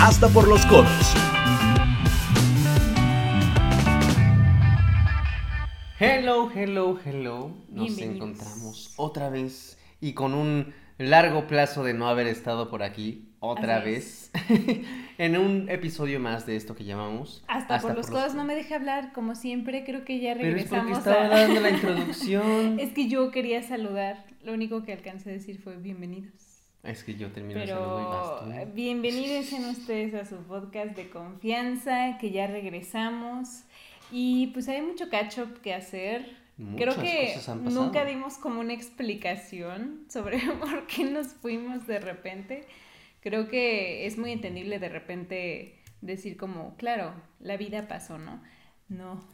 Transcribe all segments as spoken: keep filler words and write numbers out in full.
hasta por los codos. Hello, hello, hello. Nos encontramos otra vez y con un largo plazo de no haber estado por aquí otra Así vez en un episodio más de esto que llamamos Hasta, hasta por los por codos. Los... No me deja hablar, como siempre, creo que ya regresamos. Pero es porque estaba a... dando la introducción. Es que yo quería saludar, lo único que alcancé a decir fue bienvenidos. Es que yo termino Pero el saludo y basta. ¿eh? Bienvenidos en ustedes a su podcast de confianza, que ya regresamos. Y pues hay mucho catch-up que hacer. Muchas Creo que cosas han pasado. Nunca dimos como una explicación sobre por qué nos fuimos de repente. Creo que es muy entendible de repente decir como, claro, la vida pasó, ¿no? No,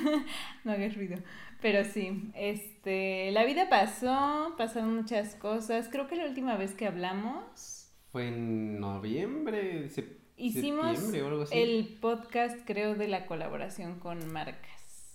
no hagas ruido. Pero sí, este, la vida pasó, pasaron muchas cosas. Creo que la última vez que hablamos... Fue en noviembre, sep- Hicimos septiembre o algo así. El podcast, creo, de la colaboración con marcas.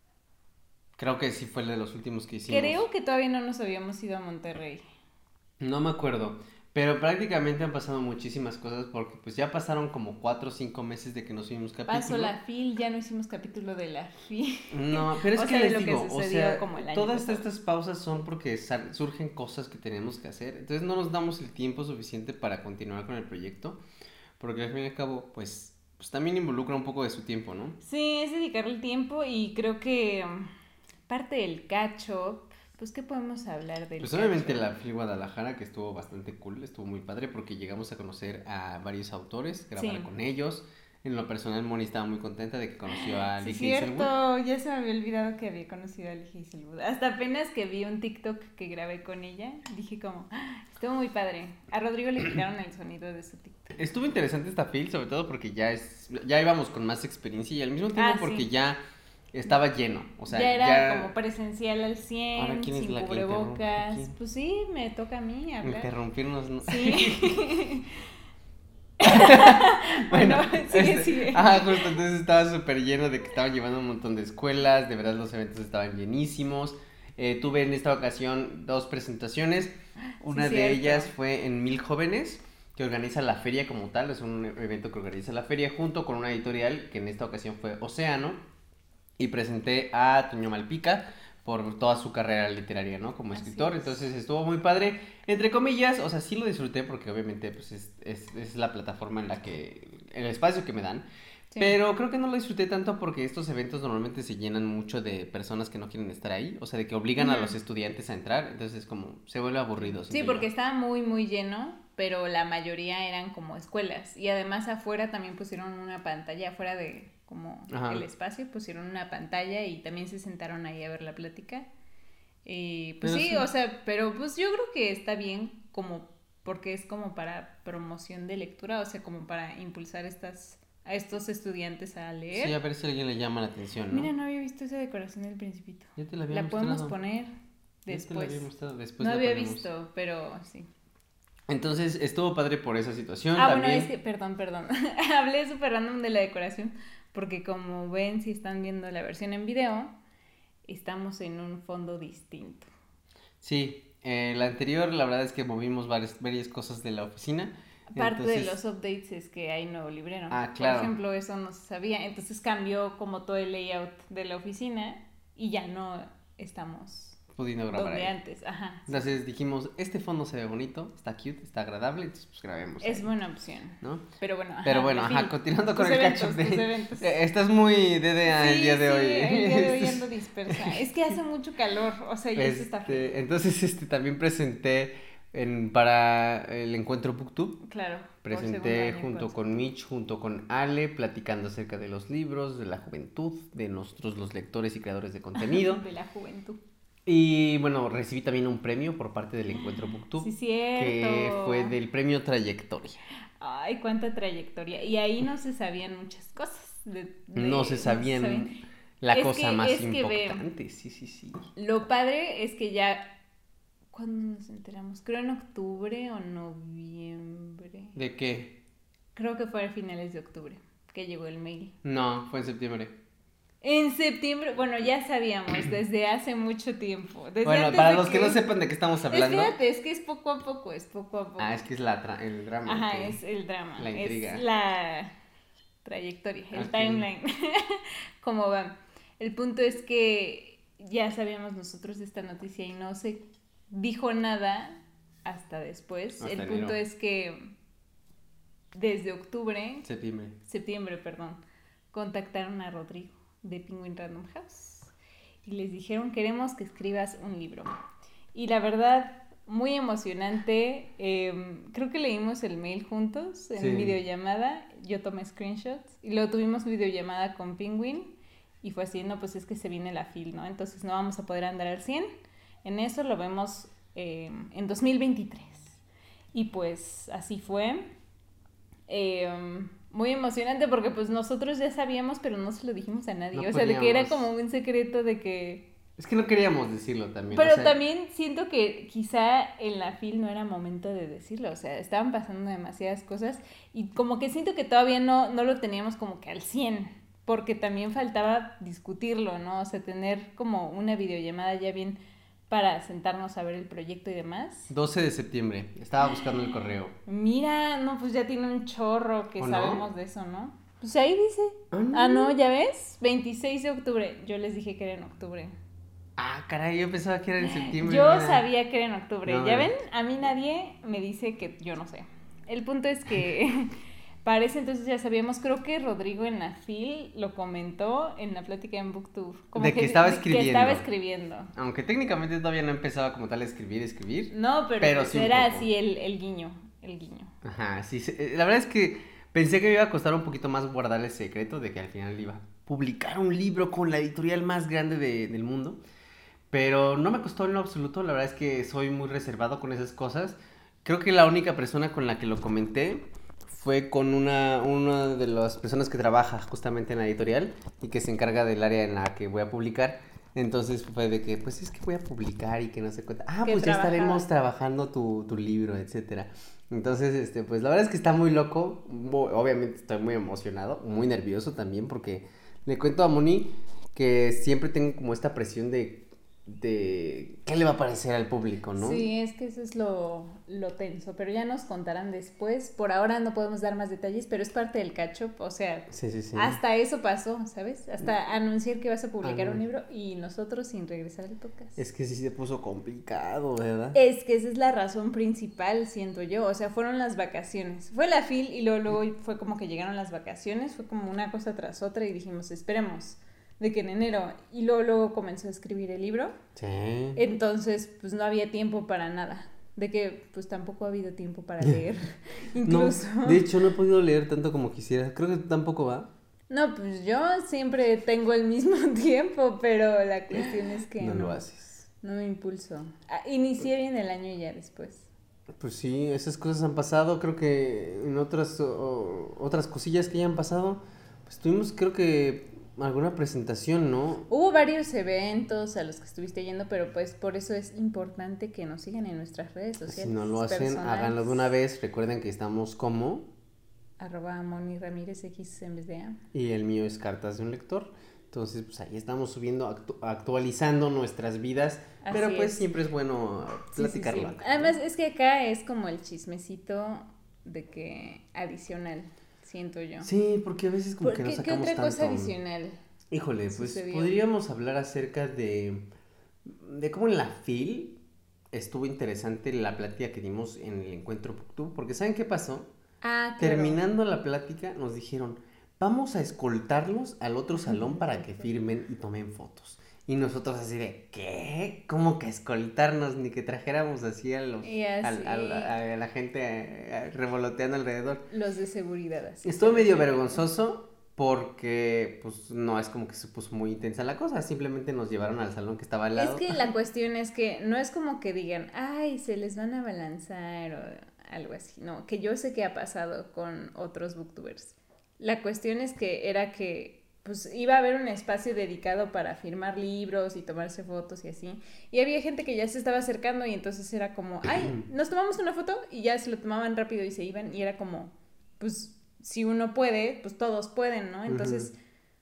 Creo que sí fue el de los últimos que hicimos. Creo que todavía no nos habíamos ido a Monterrey. No me acuerdo, pero prácticamente han pasado muchísimas cosas porque pues ya pasaron como cuatro o cinco meses de que no subimos capítulo. Pasó la F I L, ya no hicimos capítulo de la F I L. No, pero es o que sea, les lo digo, que o sea, como el año todas pasado. Estas pausas son porque sal- surgen cosas que tenemos que hacer, entonces no nos damos el tiempo suficiente para continuar con el proyecto, porque al fin y al cabo, pues, pues también involucra un poco de su tiempo, ¿no? Sí, es dedicarle el tiempo y creo que um, parte del catch-up, pues, ¿qué podemos hablar del Pues catch-up? obviamente la F I L Guadalajara, que estuvo bastante cool, estuvo muy padre porque llegamos a conocer a varios autores, grabar Sí. con ellos. En lo personal, Moni estaba muy contenta de que conoció a Sí, Lee cierto, Hazelwood. ya se me había olvidado que había conocido a Lee Hazelwood. Hasta apenas que vi un TikTok que grabé con ella, dije como, ¡ah! Estuvo muy padre. A Rodrigo le quitaron el sonido de su TikTok. Estuvo interesante esta F I L, sobre todo porque ya es ya íbamos con más experiencia y al mismo tiempo Ah, porque sí. ya estaba lleno, o sea, ya era ya... como presencial al Ahora, cien, ¿quién es sin la que cubrebocas. interrumpe aquí? Pues sí, me toca a mí hablar. Interrumpirnos, ¿no? Sí. Bueno, bueno, sigue, este, sigue. Ah, justo, entonces estaba súper lleno de que estaban llevando un montón de escuelas, de verdad los eventos estaban llenísimos. Eh, tuve en esta ocasión dos presentaciones, una Sí, de cierto. ellas fue en Mil Jóvenes, que organiza la feria como tal, es un evento que organiza la feria junto con una editorial, que en esta ocasión fue Océano, y presenté a Toño Malpica por toda su carrera literaria, ¿no? Como Así escritor, es. entonces estuvo muy padre, entre comillas, o sea, sí lo disfruté porque obviamente pues es, es, es la plataforma en la que, el espacio que me dan, Sí. pero creo que no lo disfruté tanto porque estos eventos normalmente se llenan mucho de personas que no quieren estar ahí, o sea, de que obligan Ujú. a los estudiantes a entrar, entonces como se vuelve aburrido. Sí, siento porque yo. estaba muy, muy lleno, pero la mayoría eran como escuelas. Y además afuera también pusieron una pantalla, afuera de como Ajá. el espacio, pusieron una pantalla y también se sentaron ahí a ver la plática. Y pues Pero sí, sí. o sea, pero pues yo creo que está bien como, porque es como para promoción de lectura, o sea, como para impulsar estas, a estos estudiantes a leer. Sí, a ver si a alguien le llama la atención, ¿no? Mira, no había visto esa decoración del Principito. Ya te la había La podemos mostrado. poner Ya te la después. había mostrado, después No la había ponemos. visto, pero sí. Entonces estuvo padre por esa situación. Ah, también. bueno, es que, perdón, perdón. Hablé súper random de la decoración, porque como ven, si están viendo la versión en video, estamos en un fondo distinto. Sí, eh, la anterior la verdad es que movimos varias, varias cosas de la oficina. Parte entonces... de los updates es que hay nuevo librero. Ah, claro. Por ejemplo, eso no se sabía. Entonces cambió como todo el layout de la oficina y ya no estamos pudiendo grabar donde ahí. antes. Ajá. sí. Entonces dijimos, este fondo se ve bonito, está cute, está agradable, entonces pues grabemos Es ahí, buena opción. ¿no? Pero bueno, ajá, Pero bueno, en ajá, fin. continuando con Tus el eventos, catch-up de... tus eventos. Eh, Estás muy D D A el Sí, día de sí, hoy. el día de hoy ando dispersa. Es que hace mucho calor, o sea, ya se está frío. Este, entonces este también presenté en, para el encuentro BookTube. Claro. por segundo Presenté año junto con consecutivo. Mitch, junto con Ale, platicando acerca de los libros, de la juventud, de nosotros los lectores y creadores de contenido. De la juventud. Y bueno, recibí también un premio por parte del encuentro BookTube. Sí, cierto. Que fue del premio Trayectoria. Ay, cuánta trayectoria. Y ahí no se sabían muchas cosas. De, de- No se sabían sabían. la Es cosa que- más es que ve- importante. Sí, sí, sí. Lo padre es que ya... ¿Cuándo nos enteramos? Creo en octubre o noviembre. ¿De qué? Creo que fue a finales de octubre que llegó el mail. No, fue en septiembre. En septiembre, bueno, ya sabíamos desde hace mucho tiempo. Desde Bueno, antes para de los que... que no sepan de qué estamos hablando. Espérate, es que es poco a poco, es poco a poco. Ah, es que es la tra... el drama. Ajá, Okay. es el drama. La intriga. Es la trayectoria, el Okay. timeline. ¿Cómo va? El punto es que ya sabíamos nosotros de esta noticia y no se dijo nada hasta después. Hasta el enero. punto es que desde octubre, Septiembre. septiembre, perdón, contactaron a Rodrigo de Penguin Random House y les dijeron: queremos que escribas un libro. Y la verdad, muy emocionante. Eh, creo que leímos el mail juntos en Sí. videollamada. Yo tomé screenshots y luego tuvimos videollamada con Penguin y fue así: no, pues es que se viene la fil, ¿no? Entonces no vamos a poder andar al cien. En eso lo vemos eh, en dos mil veintitrés. Y pues así fue. Eh, muy emocionante porque pues nosotros ya sabíamos, pero no se lo dijimos a nadie. No o sea, de que era podíamos. como un secreto de que... Es que no queríamos decirlo también. Pero o sea... también siento que quizá en la fil no era momento de decirlo. O sea, estaban pasando demasiadas cosas y como que siento que todavía no, no lo teníamos como que al cien, porque también faltaba discutirlo, ¿no? O sea, tener como una videollamada ya bien para sentarnos a ver el proyecto y demás. doce de septiembre. Estaba buscando el correo. Mira, no, pues ya tiene un chorro que ¿O no? sabemos de eso, ¿no? Pues ahí dice. Ah, no. Ah, no, ¿ya ves? veintiséis de octubre. Yo les dije que era en octubre. Ah, caray, yo pensaba que era en septiembre. Yo mira. sabía que era en octubre. No, ¿Ya no. ven? A mí nadie me dice que yo no sé. El punto es que para ese entonces ya sabíamos. Creo que Rodrigo en la fil lo comentó en la plática en BookTube. Como De que estaba de escribiendo. Que estaba escribiendo. Aunque técnicamente todavía no empezaba como tal a escribir, escribir. No, pero, Pero pues sí un era poco. así el, el guiño. El guiño. Ajá, sí. se- La verdad es que pensé que me iba a costar un poquito más guardar el secreto de que al final iba a publicar un libro con la editorial más grande de- del mundo. Pero no me costó en lo absoluto, la verdad es que soy muy reservado con esas cosas. Creo que la única persona con la que lo comenté fue con una, una de las personas que trabaja justamente en la editorial y que se encarga del área en la que voy a publicar. Entonces fue de que, pues es que voy a publicar y que no sé cuánto. Ah, Que pues ya trabajaba. estaremos trabajando tu, tu libro, etcétera. Entonces, este, pues la verdad es que está muy loco. Mo- Obviamente estoy muy emocionado, muy nervioso también porque le cuento a Moni que siempre tengo como esta presión de de qué le va a parecer al público, ¿no? Sí, es que eso es lo, lo tenso, pero ya nos contarán después. Por ahora no podemos dar más detalles, pero es parte del catch-up, o sea, Sí, sí, sí. hasta eso pasó, ¿sabes? Hasta anunciar que vas a publicar Ah, no. un libro y nosotros sin regresar al podcast. Es que sí se puso complicado, ¿verdad? Es que esa es la razón principal, siento yo, o sea, fueron las vacaciones. Fue la fil y luego, luego fue como que llegaron las vacaciones, fue como una cosa tras otra y dijimos, esperemos, de que en enero, y luego, luego comenzó a escribir el libro. Sí. Entonces, pues no había tiempo para nada. De que, pues tampoco ha habido tiempo para leer, No, incluso. de hecho no he podido leer tanto como quisiera. Creo que tú tampoco va. No, pues yo siempre tengo el mismo tiempo, pero la cuestión es que No no, lo haces. no me impulso. Ah, inicié bien el año y ya después. Pues sí, esas cosas han pasado. Creo que en otras o- otras cosillas que ya han pasado, pues tuvimos, creo que alguna presentación, ¿no? Hubo varios eventos a los que estuviste yendo, pero pues por eso es importante que nos sigan en nuestras redes sociales. Si no lo hacen, personales. háganlo de una vez. Recuerden que estamos como Arroba Moni Ramírez X en vez de A. y el mío es Cartas de un Lector. Entonces, pues ahí estamos subiendo, actu- actualizando nuestras vidas. Así pero pues es. siempre es bueno Sí, sí, sí. platicarlo. acá, ¿no? Además, es que acá es como el chismecito de que adicional, siento yo. Sí, porque a veces como ¿Por que no qué, ¿Qué sacamos otra cosa tanto. adicional? Híjole, pues sucedió? podríamos hablar acerca de, de cómo en la FIL estuvo interesante la plática que dimos en el encuentro Booktube, porque ¿saben qué pasó? Ah, claro. Terminando la plática nos dijeron, vamos a escoltarlos al otro salón para que firmen y tomen fotos. Y nosotros así de, ¿qué? ¿Cómo que escoltarnos? Ni que trajéramos así a, los, Y así. al- al- a la gente eh, revoloteando alrededor. Los de seguridad. Así. Estuvo medio vergonzoso porque pues no es como que se puso muy intensa la cosa, simplemente nos llevaron al salón que estaba al lado. Es que la cuestión es que no es como que digan, ay, se les van a balanzar o algo así. No, que yo sé que ha pasado con otros booktubers. La cuestión es que era que pues iba a haber un espacio dedicado para firmar libros y tomarse fotos y así. Y había gente que ya se estaba acercando y entonces era como, ay, nos tomamos una foto y ya se lo tomaban rápido y se iban y era como, pues si uno puede, pues todos pueden, ¿no? Entonces, Ujú.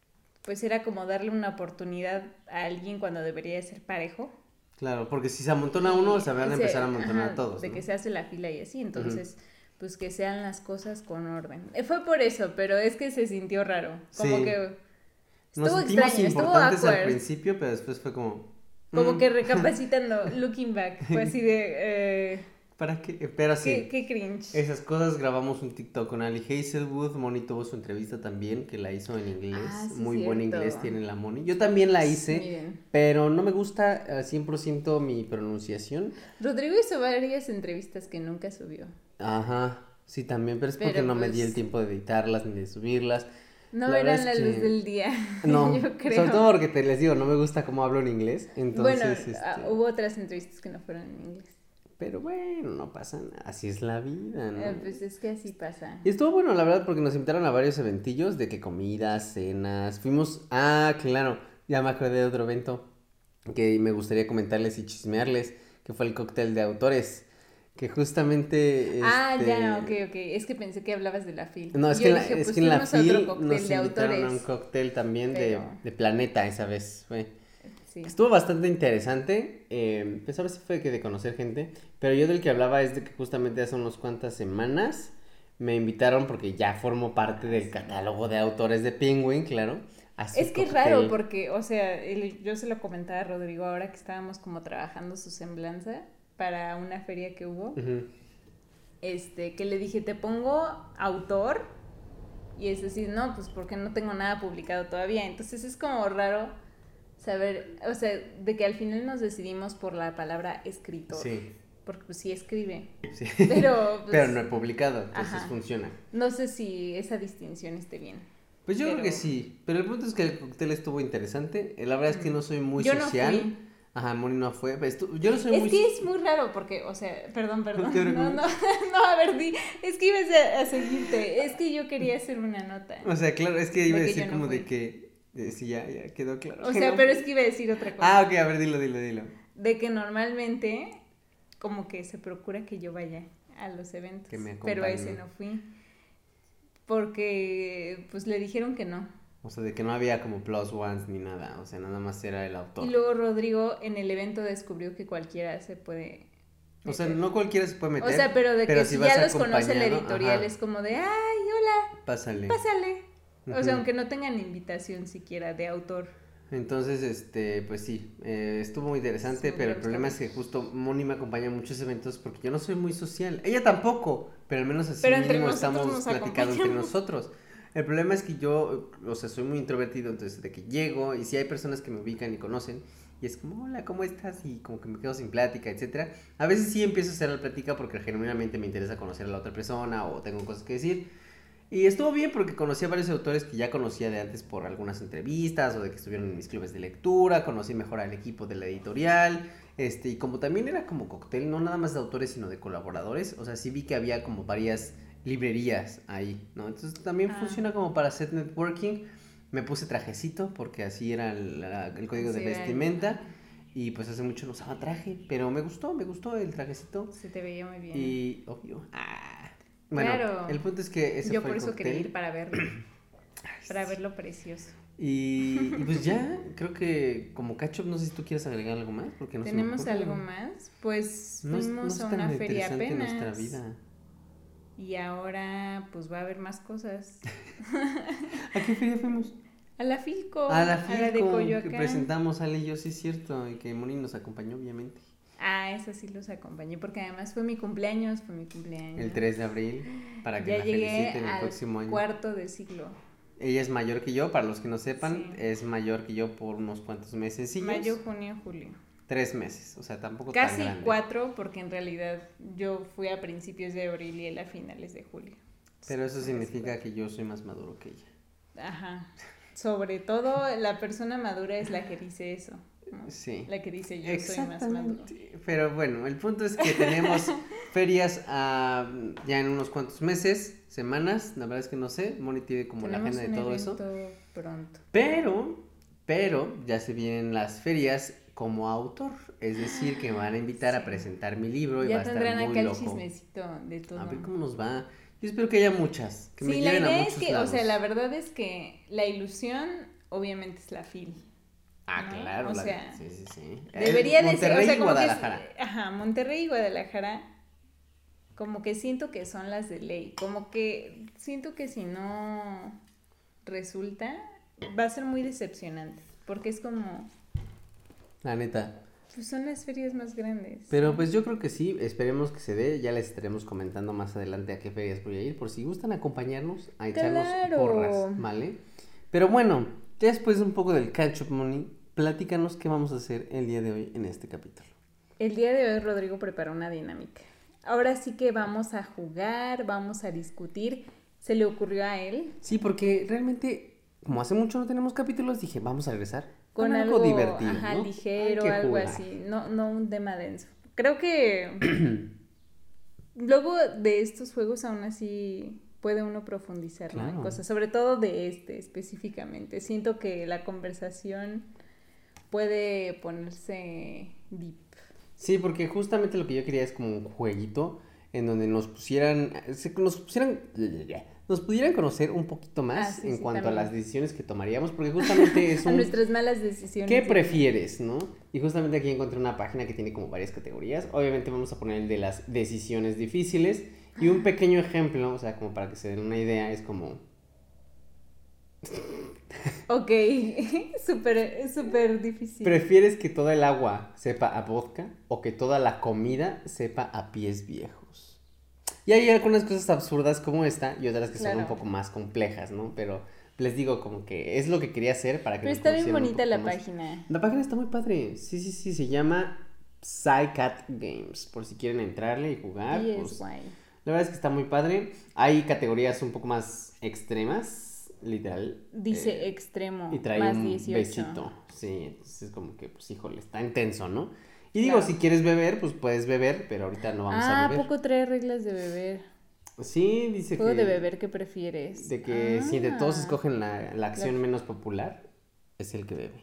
pues era como darle una oportunidad a alguien cuando debería de ser parejo. Claro, porque si se amontona uno, se van a empezar a amontonar ajá, todos, de ¿no? que se hace la fila y así, entonces, uh-huh. pues que sean las cosas con orden. Eh, fue por eso, pero es que se sintió raro, como sí. que estuvo Nos sentimos extraño, importantes estuvo awkward. Al principio, pero después fue como... Como mm. que recapacitando, looking back, fue así de... Eh, ¿Para qué? Pero sí. Qué, qué cringe. Esas cosas, grabamos un TikTok con Ali Hazelwood. Moni tuvo su entrevista también, que la hizo en inglés. Ah, sí, muy cierto. buen inglés tiene la Moni. Yo también la hice, Miren. pero no me gusta al cien por ciento mi pronunciación. Rodrigo hizo varias entrevistas que nunca subió. Ajá, sí también, pero es porque pero no pues... me di el tiempo de editarlas ni de subirlas. No la eran la es que... luz del día, no, yo creo. Sobre todo porque te les digo, no me gusta cómo hablo en inglés, entonces... Bueno, este... uh, hubo otras entrevistas que no fueron en inglés. Pero bueno, no pasa nada, así es la vida, ¿no? Eh, pues es que así pasa. Y estuvo bueno, la verdad, porque nos invitaron a varios eventillos de que comidas, cenas, fuimos... Ah, claro, ya me acordé de otro evento que me gustaría comentarles y chismearles, que fue el cóctel de autores, que justamente... Ah, este... ya, ok, ok, es que pensé que hablabas de la FIL. No, es Yo que en la, dije, es pues que en la FIL nos nos de invitaron autores. a un cóctel también Pero... de, de Planeta esa vez, fue... Sí. Estuvo bastante interesante, eh, pues ahora sí fue que de conocer gente, pero yo del que hablaba es de que justamente hace unas cuantas semanas me invitaron porque ya formo parte del catálogo de autores de Penguin, claro. Es que es raro porque, o sea, el, yo se lo comentaba a Rodrigo ahora que estábamos como trabajando su semblanza para una feria que hubo, uh-huh. este, que le dije, te pongo autor, y es decir, no, pues porque no tengo nada publicado todavía, entonces es como raro saber, o sea, de que al final nos decidimos por la palabra escritor. Sí. Porque pues sí escribe. Sí. Pero, pues, pero no he publicado, entonces ajá. funciona. No sé si esa distinción esté bien. Pues yo pero... creo que sí, pero el punto es que el cóctel estuvo interesante. La verdad es que no soy muy yo social. No fui. Ajá, Moni no fue. Estu... Yo no soy es muy... Es que es muy raro porque, o sea, perdón, perdón. No, no, no, a ver, di, es que ibas a, a seguirte. Es que yo quería hacer una nota. O sea, claro, es que iba de a decir no como fui. de que... Eh, sí, ya, ya quedó claro. O sea, no. pero es que iba a decir otra cosa. Ah, ok, a ver, dilo, dilo, dilo. De que normalmente, como que se procura que yo vaya a los eventos. Que me pero a ese no fui. Porque, pues, le dijeron que no. O sea, de que no había como plus ones ni nada. O sea, nada más era el autor. Y luego Rodrigo en el evento descubrió que cualquiera se puede... meter. O sea, no cualquiera se puede meter. O sea, pero de pero que si si ya los acompañado, conoce la editorial, ajá. es como de, ay, hola. Pásale. Pásale. O sea, aunque no tengan invitación siquiera de autor. Entonces, este, pues sí, eh, estuvo muy interesante, sí, pero el problema es que justo Moni me acompaña en muchos eventos porque yo no soy muy social. Ella tampoco, pero al menos así pero mínimo estamos platicando entre nosotros. El problema es que yo, o sea, soy muy introvertido, entonces de que llego y si hay personas que me ubican y conocen y es como, hola, ¿cómo estás? Y como que me quedo sin plática, etcétera. A veces sí empiezo a hacer la plática porque genuinamente me interesa conocer a la otra persona o tengo cosas que decir. Y estuvo bien porque conocí a varios autores que ya conocía de antes por algunas entrevistas o de que estuvieron en mis clubes de lectura, conocí mejor al equipo de la editorial, este, y como también era como cóctel, no nada más de autores sino de colaboradores, o sea, sí vi que había como varias librerías ahí, ¿no? Entonces también ah. funciona como para hacer networking. Me puse trajecito porque así era el, la, el código sí, de vestimenta y pues hace mucho no usaba traje, pero me gustó, me gustó el trajecito. Se te veía muy bien. Y, obvio, ah. Bueno, claro. El punto es que ese yo fue por el eso cóctel. quería ir para verlo, para ver lo precioso. Y, y pues ya, creo que como catch-up, no sé si tú quieres agregar algo más, porque no ¿Tenemos se me algo más? Pues no es, fuimos no a una feria apenas. Nuestra vida. Y ahora pues va a haber más cosas. ¿A qué feria fuimos? A la Filco. A la Filco, a la de Coyoacán. Que presentamos Ale y yo, sí es cierto, y que Moni nos acompañó, obviamente. Ah, eso sí los acompañé, porque además fue mi cumpleaños, fue mi cumpleaños. El tres de abril, para que ya la llegué feliciten el al próximo año. cuarto de siglo. Ella es mayor que yo, para los que no sepan, sí. es mayor que yo por unos cuantos meses. Mayo, junio, julio. Tres meses, o sea, tampoco Casi tan grande. Casi cuatro, porque en realidad yo fui a principios de abril y él a finales de julio. Pero eso significa que yo soy más maduro que ella. Ajá. Sobre todo, la persona madura es la que dice eso, ¿no? Sí. La que dice yo soy más maduro. Pero bueno, el punto es que tenemos ferias uh, ya en unos cuantos meses, semanas, la verdad es que no sé, Moni tiene como tenemos la agenda de todo eso. Pronto. Pero, pero ya se vienen las ferias como autor, es decir, que me van a invitar sí. a presentar mi libro y ya va a estar tendrán muy acá loco. El chismecito de todo. A ver cómo nos va. Yo espero que haya muchas, que sí, me la lleven idea a muchos es que, lados. o sea, la verdad es que la ilusión obviamente es la FIL. Ah, ¿no? claro. O la, sea, sí, sí, sí. Debería eh, de ser, o Monterrey sea, y como Guadalajara. que es, ajá, Monterrey y Guadalajara, como que siento que son las de ley, como que siento que si no resulta, va a ser muy decepcionante, porque es como, La neta. pues son las ferias más grandes. Pero ¿no? pues yo creo que sí, esperemos que se dé, ya les estaremos comentando más adelante a qué ferias voy a ir, por si gustan acompañarnos a echarnos Claro. porras, ¿vale? Pero bueno, ya después de un poco del catch up, Moni, platícanos qué vamos a hacer el día de hoy en este capítulo. El día de hoy Rodrigo preparó una dinámica. Ahora sí que vamos a jugar, vamos a discutir. ¿Se le ocurrió a él? Sí, porque realmente, como hace mucho no tenemos capítulos, dije, vamos a regresar Con, con algo, algo divertido, ajá, ¿no? ligero, Hay que algo jugar. así. No, no un tema denso. Creo que luego de estos juegos aún así puede uno profundizar, ¿no? Claro. En cosas, sobre todo de este específicamente. Siento que la conversación puede ponerse deep. Sí, porque justamente lo que yo quería es como un jueguito en donde nos pusieran, se- nos pusieran, nos pudieran conocer un poquito más Ah, sí, en sí, cuanto también. a las decisiones que tomaríamos, porque justamente es A un, nuestras malas decisiones. ¿qué de- prefieres, no? Y justamente aquí encontré una página que tiene como varias categorías. Obviamente vamos a poner el de las decisiones difíciles y un pequeño ejemplo, o sea, como para que se den una idea, es como, Ok, súper, súper difícil. ¿prefieres que toda el agua sepa a vodka o que toda la comida sepa a pies viejos? Y hay algunas cosas absurdas como esta y otras que son Claro. un poco más complejas, ¿no? Pero les digo como que es lo que quería hacer para que Pero nos está bien conocieran un bonita la poquito más. página. La página está muy padre. Sí, sí, sí, se llama Psycat Games, por si quieren entrarle y jugar. Y Pues, es guay. la verdad es que está muy padre. Hay categorías un poco más extremas, literal. Dice eh, extremo, y trae más un dieciocho. besito. Sí, entonces es como que, pues, híjole, está intenso, ¿no? Y digo, Claro. si quieres beber, pues puedes beber, pero ahorita no vamos Ah, a ¿a beber. poco trae reglas de beber? Sí, dice Juego que... de beber que prefieres. De que si de todos Ah. escogen la, la acción La- menos popular, es el que bebe.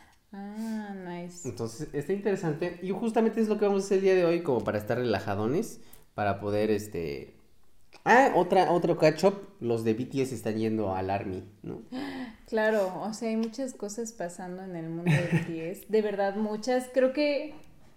Ah, nice. Entonces, está interesante. Y justamente es lo que vamos a hacer el día de hoy, como para estar relajadones, para poder, este... Ah, otra, otro catch-up, los de B T S están yendo al ARMY, ¿no? Claro, o sea, hay muchas cosas pasando en el mundo de B T S. De verdad, muchas. Creo que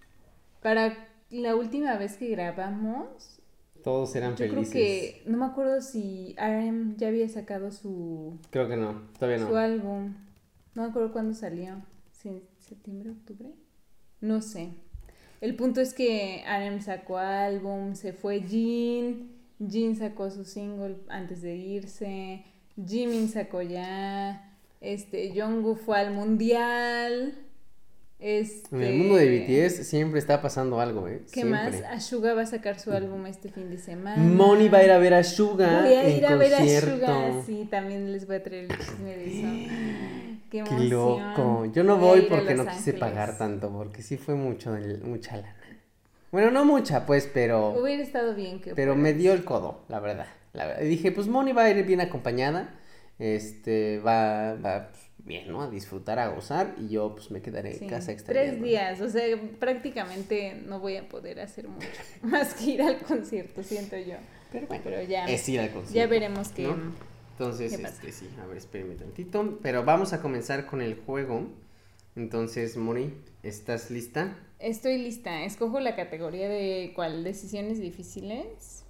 para la última vez que grabamos, Todos eran yo felices. creo que, no me acuerdo si R M ya había sacado su, Creo que no, todavía no. su álbum. No me acuerdo cuándo salió. ¿Sí, ¿Septiembre, octubre? No sé. El punto es que R M sacó álbum, se fue Jin, Jin sacó su single antes de irse, Jimin sacó ya, este, Jungkook fue al mundial, este... En el mundo de B T S siempre está pasando algo, ¿eh? ¿Qué Siempre. más? Ashuga va a sacar su álbum este fin de semana. Moni va a ir a ver a Suga Voy a en ir a ver a concierto. Suga, sí, también les voy a traer el chisme de eso. Qué emoción. Qué loco. Yo no Voy a voy ir a porque Los no quise Ángeles. pagar tanto, porque sí fue mucho, del- mucha lana. Bueno, no mucha, pues, pero Hubiera estado bien que pero fueras. me dio el codo, la verdad. La verdad. Y dije, pues Moni va a ir bien acompañada. Este, va, va pues, bien, ¿no? A disfrutar, a gozar. Y yo, pues, me quedaré Sí, en casa tres extrañando. días, o sea, prácticamente no voy a poder hacer mucho más que ir al concierto, siento yo. Pero bueno, Pero ya, es ir al concierto. ya veremos qué, ¿no? Entonces, qué pasa. este, sí, a ver, espérenme tantito. Pero vamos a comenzar con el juego. Entonces, Moni, ¿estás lista? Estoy lista. Escojo la categoría de ¿cuál? ¿Decisiones difíciles?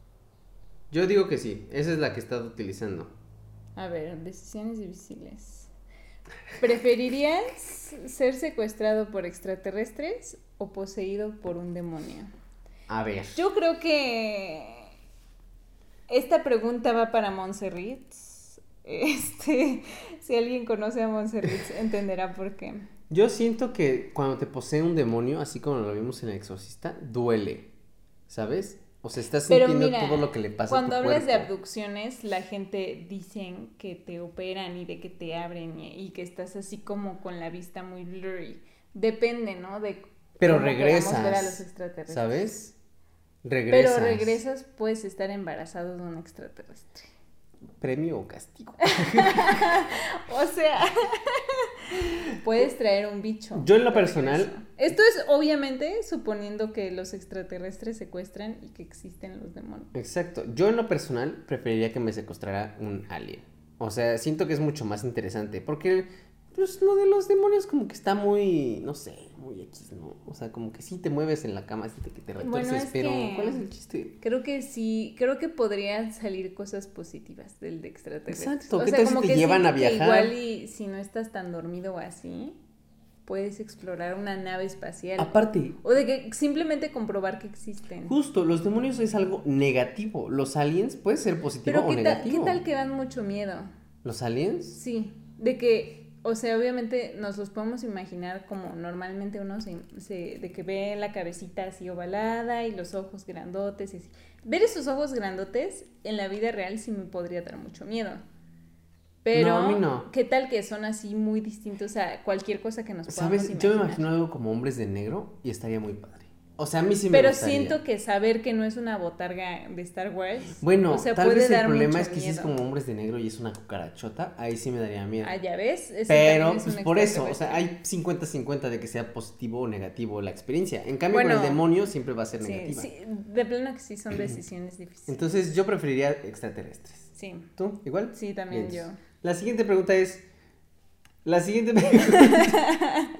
Yo digo que sí, esa es la que he estado utilizando. A ver, decisiones difíciles. ¿Preferirías ser secuestrado por extraterrestres o poseído por un demonio? A ver. Yo creo que esta pregunta va para Montserrat. Este, si alguien conoce a Montserrat entenderá por qué. Yo siento que cuando te posee un demonio, así como lo vimos en El Exorcista, duele, ¿sabes? O sea, estás Pero sintiendo mira, todo lo que le pasa cuando a tu hablas de cuerpo. abducciones, la gente dicen que te operan y de que te abren y, y que estás así como con la vista muy blurry. Depende, ¿no? De Pero cómo regresas, queramos ver a los extraterrestres. ¿sabes? Regresas. Pero regresas, puedes estar embarazado de un extraterrestre. ¿Premio o castigo? O sea, puedes traer un bicho. Yo en lo de personal- regreso. Esto es obviamente suponiendo que los extraterrestres secuestran y que existen los demonios. Exacto. Yo en lo personal preferiría que me secuestrara un alien. O sea, siento que es mucho más interesante. Porque, pues, lo de los demonios como que está muy, no sé, muy X, ¿no? O sea, como que sí te mueves en la cama, así te, que te retuerces, Bueno, es pero que ¿cuál es el chiste? creo que sí, creo que podrían salir cosas positivas del de extraterrestres. Exacto, O ¿qué sea, tal si como te que llevan a siento que viajar? igual y si no estás tan dormido o así, puedes explorar una nave espacial. Aparte, O de que simplemente comprobar que existen. justo, los demonios es algo negativo. Los aliens puede ser positivo Pero o ¿qué tal, negativo. ¿qué tal que dan mucho miedo? ¿Los aliens? Sí, de que, o sea, obviamente nos los podemos imaginar como normalmente uno se, se- de que ve la cabecita así ovalada y los ojos grandotes y así. Ver esos ojos grandotes en la vida real sí me podría dar mucho miedo. Pero, No, a mí no. ¿qué tal que son así muy distintos a cualquier cosa que nos podamos ¿Sabes? imaginar? Yo me imagino algo como hombres de negro y estaría muy padre. O sea, a mí sí me Pero gustaría. siento que saber que no es una botarga de Star Wars, Bueno, o sea, tal puede vez el dar problema mucho es que si es miedo. como hombres de negro y es una cucarachota, ahí sí me daría miedo. Ah, ya ves, ese Pero, también es pues un por eso, o sea, extraterrestre. hay cincuenta cincuenta de que sea positivo o negativo la experiencia. En cambio, con Bueno, el demonio siempre va a ser Sí, negativa. sí, de plano que sí son decisiones difíciles. Entonces, yo preferiría extraterrestres. Sí, ¿Tú? ¿Igual? sí, también Bien. yo. La siguiente pregunta es. La siguiente pregunta.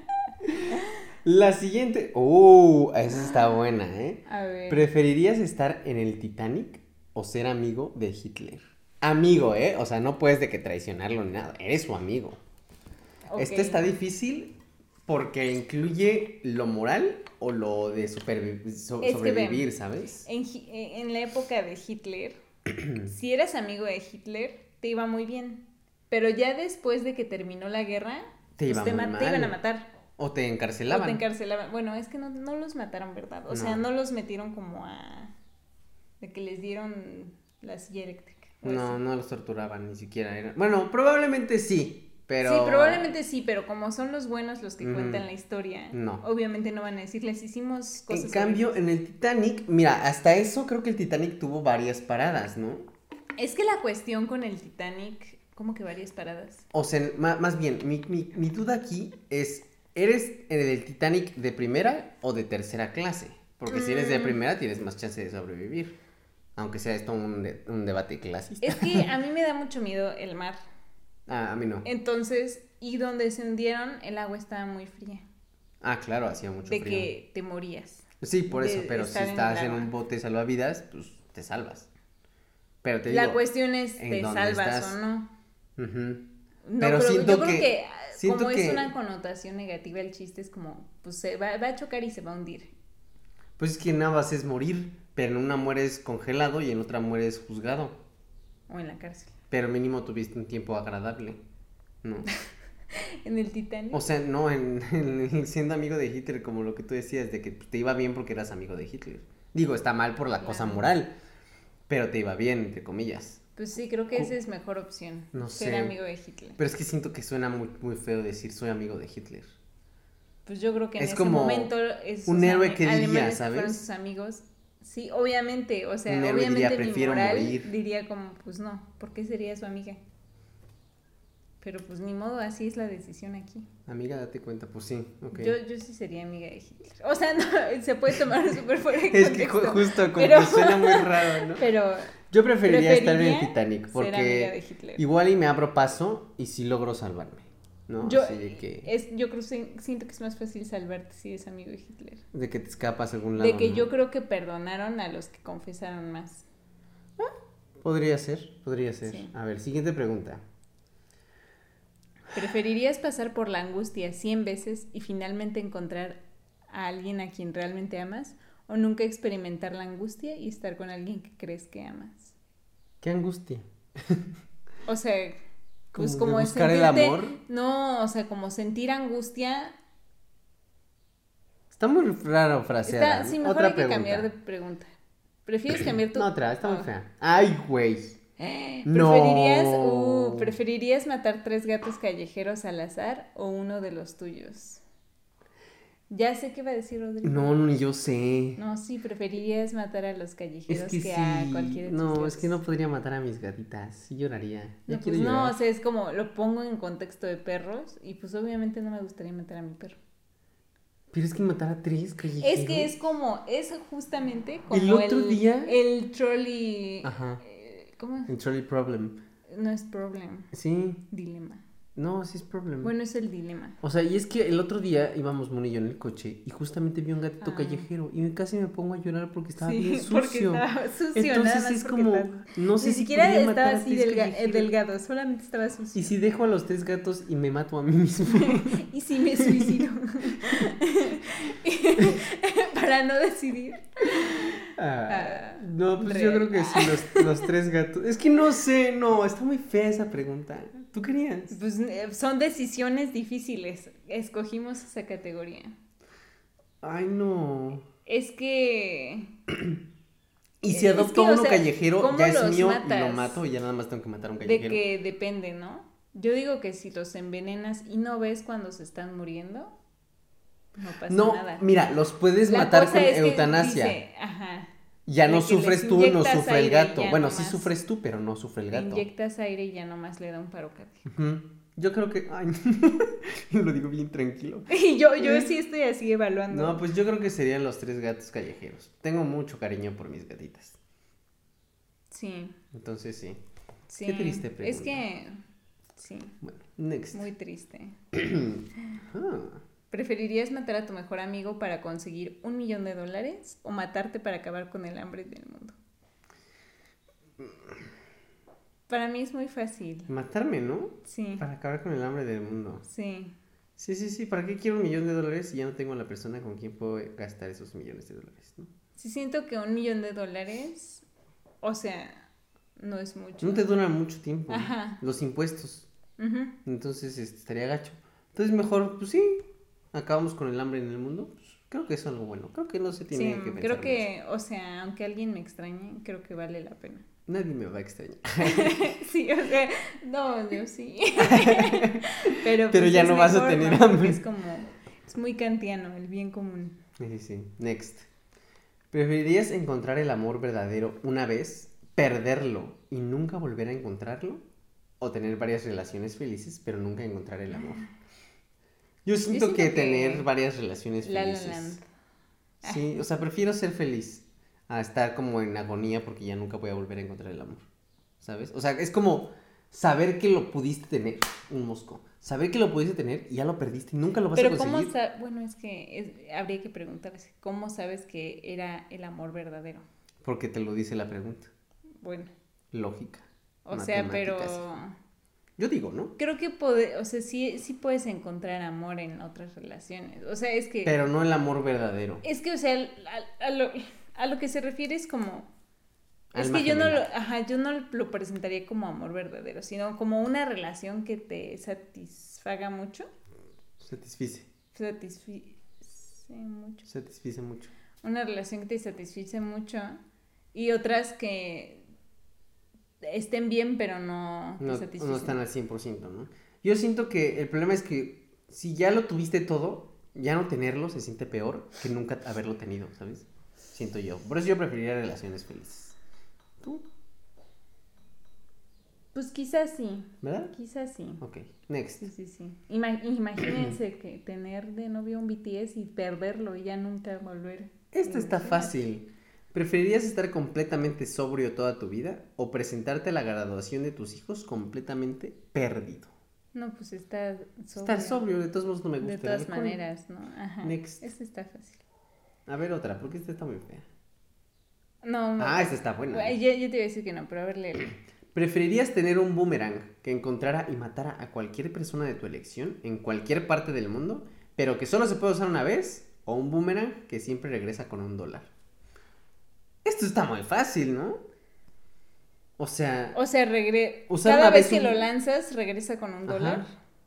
La siguiente. Uh, esa está buena, ¿eh? A ver. ¿Preferirías estar en el Titanic o ser amigo de Hitler? Amigo, ¿eh? O sea, no puedes de que traicionarlo ni nada. Eres su amigo. Ok. Este está difícil porque incluye lo moral o lo de supervi- so- Es que sobrevivir, ven, ¿sabes? En, Hi- eh, en la época de Hitler, si eras amigo de Hitler, te iba muy bien. Pero ya después de que terminó la guerra, Te pues iba te, muy ma- te iban a mal. matar. O te O encarcelaban. te encarcelaban. Bueno, es que no, no los mataron, ¿verdad? O sea, No. no los metieron como a... de que les dieron la silla eléctrica. o No, así. no los torturaban, ni siquiera era. Bueno, probablemente sí, pero. Sí, probablemente sí, pero como son los buenos los que Ujú. cuentan la historia, No. obviamente no van a decir, les hicimos cosas En cambio, horribles". en el Titanic, mira, hasta eso creo que el Titanic tuvo varias paradas, ¿no? Es que la cuestión con el Titanic, como que varias paradas. O sea, ma- más bien, mi, mi, mi duda aquí es, ¿eres en el Titanic de primera o de tercera clase? Porque si eres de Mm. primera tienes más chance de sobrevivir. Aunque sea esto un, de- un debate clasista. Es que a mí me da mucho miedo el mar. Ah, a mí no. Entonces, y donde se hundieron, el agua estaba muy fría. Ah, claro, hacía mucho De frío. que te morías. Sí, por de eso, pero si estar en el estás en agua. un bote salvavidas, pues te salvas. Pero te La digo, cuestión es, ¿en ¿te dónde salvas estás? o no? ujú. No, Pero pero siento yo creo que- que, siento como que- es una connotación negativa, el chiste es como, pues se va, va a chocar y se va a hundir. Pues es que nada más es morir, pero en una mueres congelado y en otra mueres juzgado. O en la cárcel. Pero mínimo tuviste un tiempo agradable, ¿no? En el Titanic. O sea, no, en, en siendo amigo de Hitler, como lo que tú decías, de que te iba bien porque eras amigo de Hitler. Digo, está mal por la cosa Claro. moral, pero te iba bien, entre comillas. Pues sí, creo que esa es mejor opción. No ser sé. amigo de Hitler. Pero es que siento que suena muy, muy feo decir soy amigo de Hitler. Pues yo creo que en Es ese como momento esos un héroe ale- que diría, alemanes que ¿sabes? fueron sus amigos. Sí, obviamente, o sea, Un héroe obviamente diría, mi "Prefiero moral morir". diría como, pues no, ¿por qué sería su amiga? Pero pues ni modo, así es la decisión aquí. Amiga, date cuenta, pues sí, ok. Yo, yo sí sería amiga de Hitler. O sea, no, se puede tomar súper fuera de Es que ju- contexto, justo como pero- que suena muy raro, ¿no? Pero Yo preferiría, estar en el preferiría Titanic ser amiga de porque Hitler. igual y me abro paso y sí logro salvarme, ¿no? Yo, Así de que, es, yo creo que siento que es más fácil salvarte si eres amigo de Hitler. de que te escapas a algún lado. De que ¿no? yo creo que perdonaron a los que confesaron más. Podría ser, podría ser. Sí. A ver, siguiente pregunta. ¿Preferirías pasar por la angustia cien veces y finalmente encontrar a alguien a quien realmente amas? ¿O nunca experimentar la angustia y estar con alguien que crees que amas? Qué angustia. O sea, pues ¿Como de como es buscar el sentirte- amor? No, o sea, como sentir angustia. Está muy raro fraseada. Está, ¿no? sí, mejor Otra hay que pregunta. cambiar de pregunta. ¿Prefieres cambiar tu...? No, otra, está muy Ah. fea. Ay, güey. ¿Preferirías, No. uh, ¿Preferirías matar tres gatos callejeros al azar o uno de los tuyos? Ya sé qué va a decir Rodrigo. No, ni yo sé. No, sí, preferirías matar a los callejeros Es que, que a sí. cualquiera de tus No, es gatos. que no podría matar a mis gatitas. Sí lloraría. Ya No, quiero pues no, llorar. o sea, es como lo pongo en contexto de perros y pues obviamente no me gustaría matar a mi perro. Pero es que matar a tres callejeros. Es que es como, es justamente como El otro día- el trolley, Ajá. eh, ¿cómo? El trolley problem. No es problem. Sí. Dilema. No, sí es problem. Bueno, es el dilema. O sea, y es que el otro día íbamos Moni y yo en el coche y justamente vi un gatito Ah. callejero y casi me pongo a llorar porque estaba Sí, bien sucio. porque estaba sucio. Entonces nada más es porque como, estaba- no sé Ni si siquiera podría estaba matar a así tres delga- eh, callejeros. delgado, solamente estaba sucio. Y si dejo a los tres gatos y me mato a mí mismo. Y si me suicido. Para no decidir. Ah, Ah, no, pues real. yo creo que sí, los, los tres gatos. Es que no sé, no, está muy fea esa pregunta. ¿Tú querías? Pues eh, son decisiones difíciles. Escogimos esa categoría. Ay, no. Es que. Y si Es adopto que, o uno sea, callejero, ¿cómo ya es los mío y matas? lo mato y ya nada más tengo que matar a un De callejero. que depende, ¿no? Yo digo que si los envenenas y no ves cuando se están muriendo, no pasa No, nada. mira, los puedes La matar cosa con es que eutanasia. dice, ajá, Ya de no que sufres les tú, no inyectas sufre el aire y gato. ya Bueno, sí nomás sufres tú, pero no sufre el le gato. inyectas aire y ya nomás le da un paro cardíaco. Ujú. Yo creo que. Ay, lo digo bien tranquilo. Y yo, yo sí estoy así evaluando. No, pues yo creo que serían los tres gatos callejeros. Tengo mucho cariño por mis gatitas. Sí, Entonces sí. sí. Qué triste pregunta. Es que, sí, Bueno, next. muy triste. Ah, ¿Preferirías matar a tu mejor amigo para conseguir un millón de dólares o matarte para acabar con el hambre del mundo? Para mí es muy fácil. matarme, ¿no? Sí, Para acabar con el hambre del mundo. sí. Sí, sí, sí. ¿Para qué quiero un millón de dólares si ya no tengo a la persona con quien puedo gastar esos millones de dólares, ¿no? Sí siento que un millón de dólares, o sea, no es mucho. No te dura mucho tiempo. Ajá. Los impuestos. Ujú. Entonces este, estaría gacho. Entonces mejor, pues sí, acabamos con el hambre en el mundo. Pues, creo que es algo bueno. Creo que no se tiene Sí, que pensar creo que, o sea, aunque alguien me extrañe, creo que vale la pena. mucho. Nadie me va a extrañar. Sí, o sea, no, yo sí. Pero, Pero pues, ya es no vas a mejor, tener ¿no? Porque hambre. es como, es muy kantiano, el bien común. Sí, sí. Next. ¿Preferirías encontrar el amor verdadero una vez, perderlo y nunca volver a encontrarlo? ¿O tener varias relaciones felices, pero nunca encontrar el amor? Yo siento, siento que, que tener varias relaciones La La felices. Land. Sí, o sea, prefiero ser feliz a estar como en agonía porque ya nunca voy a volver a encontrar el amor. ¿Sabes? O sea, es como saber que lo pudiste tener, un mosco. Saber que lo pudiste tener y ya lo perdiste y nunca lo vas Pero a conseguir. cómo sa- bueno, es que es- habría que preguntarse, ¿cómo sabes que era el amor verdadero? Porque te lo dice la pregunta. Bueno, Lógica. o sea, pero matemáticas. Yo digo, ¿no? creo que pode- o sea, sí, sí puedes encontrar amor en otras relaciones. O sea, es que Pero no el amor verdadero. es que, o sea, a, a lo, a lo que se refiere es como es Alma que yo no lo, gemela. ajá, yo no lo presentaría como amor verdadero, sino como una relación que te satisfaga mucho, Satisfice. satisfice mucho. Satisfice mucho. Una relación que te satisfice mucho y otras que estén bien pero no te No, satisficen. no están al cien por ciento, ¿no? Yo siento que el problema es que si ya lo tuviste todo, ya no tenerlo se siente peor que nunca haberlo tenido, ¿sabes? Siento yo. Por eso yo preferiría relaciones felices. ¿Tú? Pues quizás sí, ¿Verdad? quizás sí. Ok, next. Sí, sí, sí. Ima- imagínense que tener de novio un B T S y perderlo y ya nunca volver. Esta está Imagínate. fácil. ¿Preferirías estar completamente sobrio toda tu vida o presentarte a la graduación de tus hijos completamente perdido? No, pues está sobrio. Estar sobrio, de todos modos no me gusta De el todas alcohol. maneras, ¿no? Ajá. Next. Esta está fácil. A ver otra, porque esta está muy fea. No, no. Ah, esta está buena. Ay, Yo, yo te iba a decir que no, pero a ver, léelo. ¿Preferirías tener un boomerang que encontrara y matara a cualquier persona de tu elección en cualquier parte del mundo, pero que solo se puede usar una vez? ¿O un boomerang que siempre regresa con un dólar? Esto está muy fácil, ¿no? O sea, O sea, regre... Usar cada una vez vez que un- lo lanzas, regresa con un Ajá. dólar.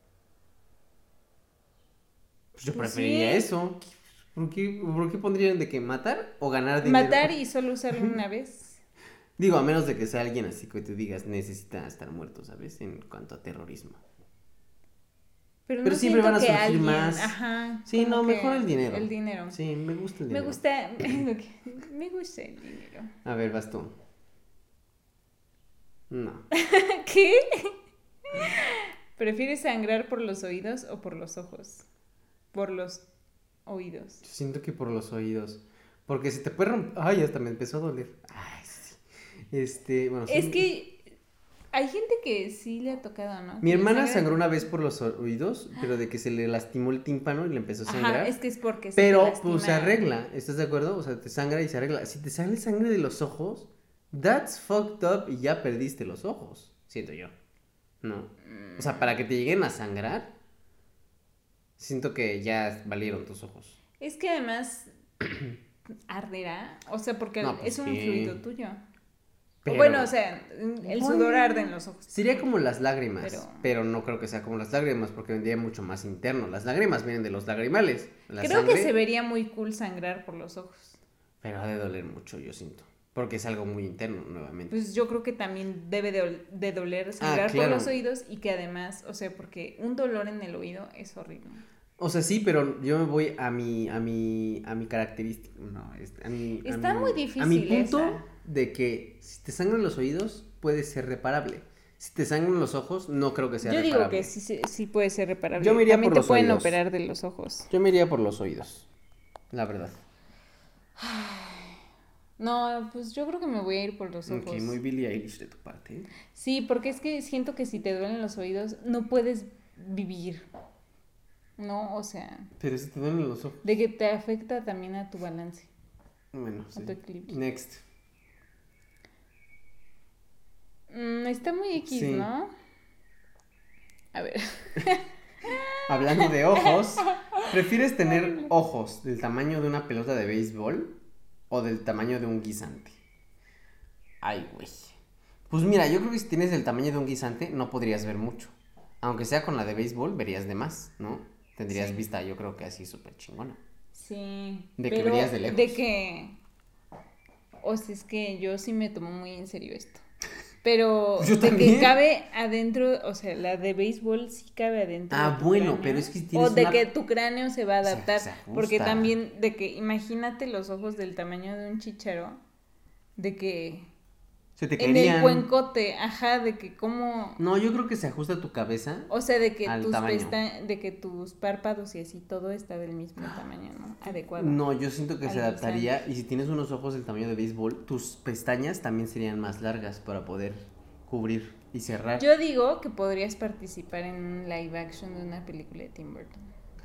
pues yo pues preferiría sí. eso. ¿Por qué, por qué pondrían de que matar o ganar dinero? Matar y solo usarlo una vez. Digo, a menos de que sea alguien así que tú digas necesita estar muerto, ¿sabes? En cuanto a terrorismo. Pero, Pero no siempre siento van a que surgir alguien... más. Ajá. Sí, como no, que mejor el dinero. El dinero. Sí, me gusta el Me dinero. gusta... Me gusta el dinero. A ver, vas tú. No. ¿Qué? ¿Prefieres sangrar por los oídos o por los ojos? Por los oídos. Yo siento que por los oídos. Porque si te puede romper. Ay, hasta me empezó a doler. Ay, sí. Este, bueno, sí. Es que Hay gente que sí le ha tocado, ¿no? Mi Que hermana sangra- sangró una vez por los oídos, pero de que se le lastimó el tímpano y le empezó a sangrar. Ajá, es que es porque se te Pero, lastima. pues, se arregla, ¿estás de acuerdo? O sea, te sangra y se arregla. Si te sale sangre de los ojos, that's fucked up y ya perdiste los ojos, siento yo. ¿No? O sea, para que te lleguen a sangrar, siento que ya valieron tus ojos. Es que además arderá, o sea, porque No, pues es un sí. fluido tuyo. Pero- Bueno, o sea, el sudor Bueno, arde en los ojos. Sería como las lágrimas, Pero- pero... no creo que sea como las lágrimas porque vendría mucho más interno. Las lágrimas vienen de los lagrimales. La Creo sangre, que se vería muy cool sangrar por los ojos. pero ha de doler mucho, yo siento. Porque es algo muy interno, nuevamente. Pues yo creo que también debe de, ol- de doler sangrar claro. por los oídos y que además, o sea, porque un dolor en el oído es horrible. O sea, sí, pero yo me voy a mi, a mi, a mi característica, no, este, a mi, a Está mi- muy difícil a mi punto esa. de que si te sangran los oídos puede ser reparable. Si te sangran los ojos, no creo que sea Yo reparable. digo que sí, sí, sí puede ser reparable. Yo me iría También por te los pueden oídos. operar de los ojos. Yo me iría por los oídos, la verdad. No, pues yo creo que me voy a ir por los ojos. Ok, muy Billie Eilish de tu parte. ¿eh? Sí, porque es que siento que si te duelen los oídos no puedes vivir. No, o sea, Pero si te duelen los ojos. de que te afecta también a tu balance, Bueno, a sí. tu equilibrio. Next. Mm, está muy X, Sí. ¿no? A ver. Hablando de ojos, ¿prefieres tener ojos del tamaño de una pelota de béisbol o del tamaño de un guisante? Ay, güey. Pues mira, yo creo que si tienes el tamaño de un guisante no podrías ver mucho. Aunque sea con la de béisbol, verías de más, ¿no? Tendrías Sí. vista, yo creo que así súper chingona. Sí. De que pero verías de lejos. De que. O sea, es que yo sí me tomo muy en serio esto. Pero Yo de también. que cabe adentro, o sea, la de béisbol sí cabe adentro. Ah, de tu bueno, cráneo. pero es que si tienes O de una- que tu cráneo se va a Se- adaptar. se ajusta. Porque también, de que imagínate los ojos del tamaño de un chícharo. De que. Se te En caerían. el cuencote, ajá, de que como. No, yo creo que se ajusta tu cabeza. O sea, de que Al tus tamaño. pesta- de que tus párpados y así todo está del mismo tamaño, ¿no? Adecuado. No, yo siento que Al se adaptaría. Y si tienes unos ojos del tamaño de béisbol, tus pestañas también serían más largas para poder cubrir y cerrar. Yo digo que podrías participar en un live action de una película de Tim Burton.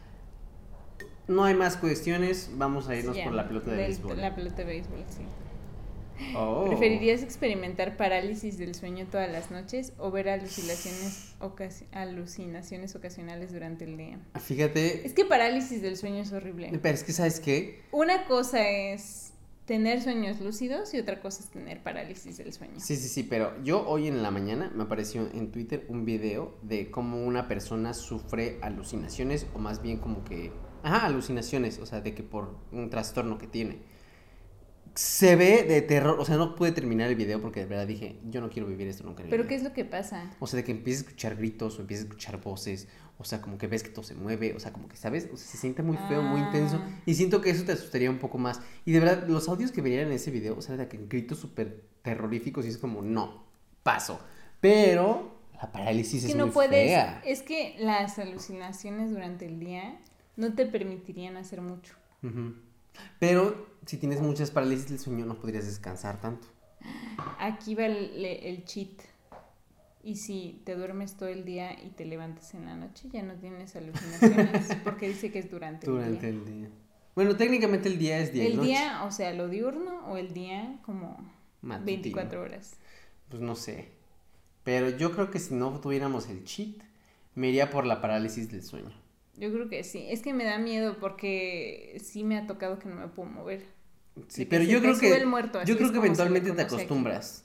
No hay más cuestiones, vamos a irnos Sí, por la pelota de del- béisbol. La pelota de béisbol, sí. Oh. ¿Preferirías experimentar parálisis del sueño todas las noches o ver alucinaciones, ocasi- alucinaciones ocasionales durante el día? Fíjate, Es que parálisis del sueño es horrible. pero es que ¿sabes qué? Una cosa es tener sueños lúcidos y otra cosa es tener parálisis del sueño. Sí, sí, sí, pero yo hoy en la mañana me apareció en Twitter un video de cómo una persona sufre alucinaciones o más bien como que... Ajá, alucinaciones, o sea, de que por un trastorno que tiene. Se ve de terror, o sea, no pude terminar el video porque de verdad dije, yo no quiero vivir esto nunca en mi ¿Pero vida. qué es lo que pasa? O sea, de que empiezas a escuchar gritos o empiezas a escuchar voces, o sea, como que ves que todo se mueve, o sea, como que, ¿sabes? O sea, se siente muy feo, muy intenso, Ah. y siento que eso te asustaría un poco más. Y de verdad, los audios que venían en ese video, o sea, de que gritos súper terroríficos y es como, no, paso. Pero la parálisis Es es que no muy puedes, fea. es que las alucinaciones durante el día no te permitirían hacer mucho. Ujú. Pero si tienes muchas parálisis del sueño, no podrías descansar tanto. Aquí va el, le- el cheat. Y si te duermes todo el día y te levantas en la noche, ya no tienes alucinaciones, porque dice que es durante, Durante el día. el día. Bueno, técnicamente el día es día y El noche. día, o sea, lo diurno o el día como Matutino. veinticuatro horas. Pues no sé. Pero yo creo que si no tuviéramos el cheat, me iría por la parálisis del sueño. Yo creo que sí. Es que me da miedo porque sí me ha tocado que no me puedo mover. Sí, De que pero se yo te creo sube que el muerto, así yo creo es que como se le eventualmente te conoce aquí. acostumbras.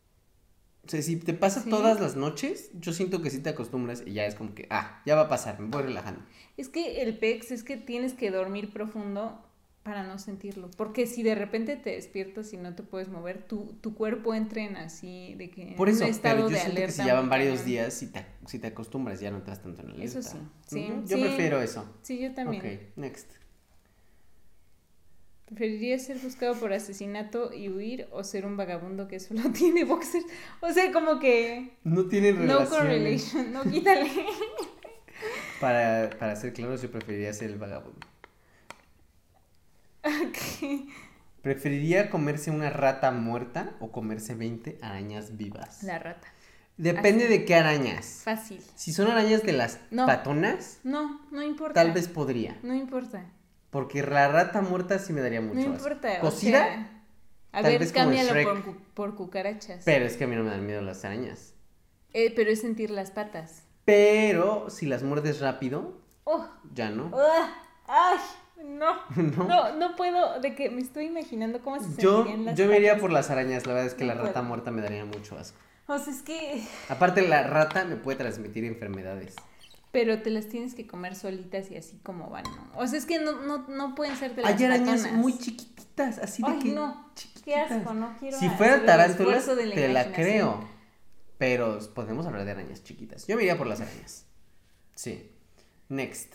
O sea, si te pasa Sí. todas las noches, yo siento que sí te acostumbras y ya es como que, ah, ya va a pasar, me voy relajando. Es que el pex es que tienes que dormir profundo para no sentirlo. Porque si de repente te despiertas y no te puedes mover, tu, tu cuerpo entra en así de que Por en eso, un estado pero yo de siento que alerta si ya van muy varios cañón. días, si te, si te acostumbras ya no entras tanto en el Eso sí, sí, Yo sí. prefiero eso. Sí, yo también. Ok, next. ¿Preferirías ser buscado por asesinato y huir o ser un vagabundo que solo tiene boxers? O sea, como que No tienen no relación. correlation, no quítale. Para, para ser claros, yo preferiría ser el vagabundo. Ok. ¿Preferiría comerse una rata muerta o comerse veinte arañas vivas? La rata. Depende Así. de qué arañas. Fácil. Si son arañas de las No. patonas, No, no importa. tal vez podría. No importa. Porque la rata muerta sí me daría mucho No asco. importa. ¿Cocida? O sea, a Tal ver, vez como cámbialo Shrek. por, cu- por cucarachas. Pero es que a mí no me dan miedo las arañas. Eh, pero es sentir las patas. Pero si las muerdes rápido, ¡Oh! ya no. ¡Ah! ¡Ay! No. No. No, no puedo. De que me estoy imaginando cómo se Yo, sentirían las yo me iría patas. por las arañas. La verdad es que No la rata puedo. muerta me daría mucho asco. O sea, es que. Aparte, la rata me puede transmitir enfermedades. Pero te las tienes que comer solitas y así como van, ¿no? O sea, es que no, no, no pueden ser de las Hay arañas patonas. muy chiquititas, así de Ay, que. no. chiquititas. Qué asco, no quiero Si hacer fuera el tarántula, esfuerzo de la te la imaginación. creo. Pero podemos hablar de arañas chiquitas. Yo me iría por las arañas. Sí. Next.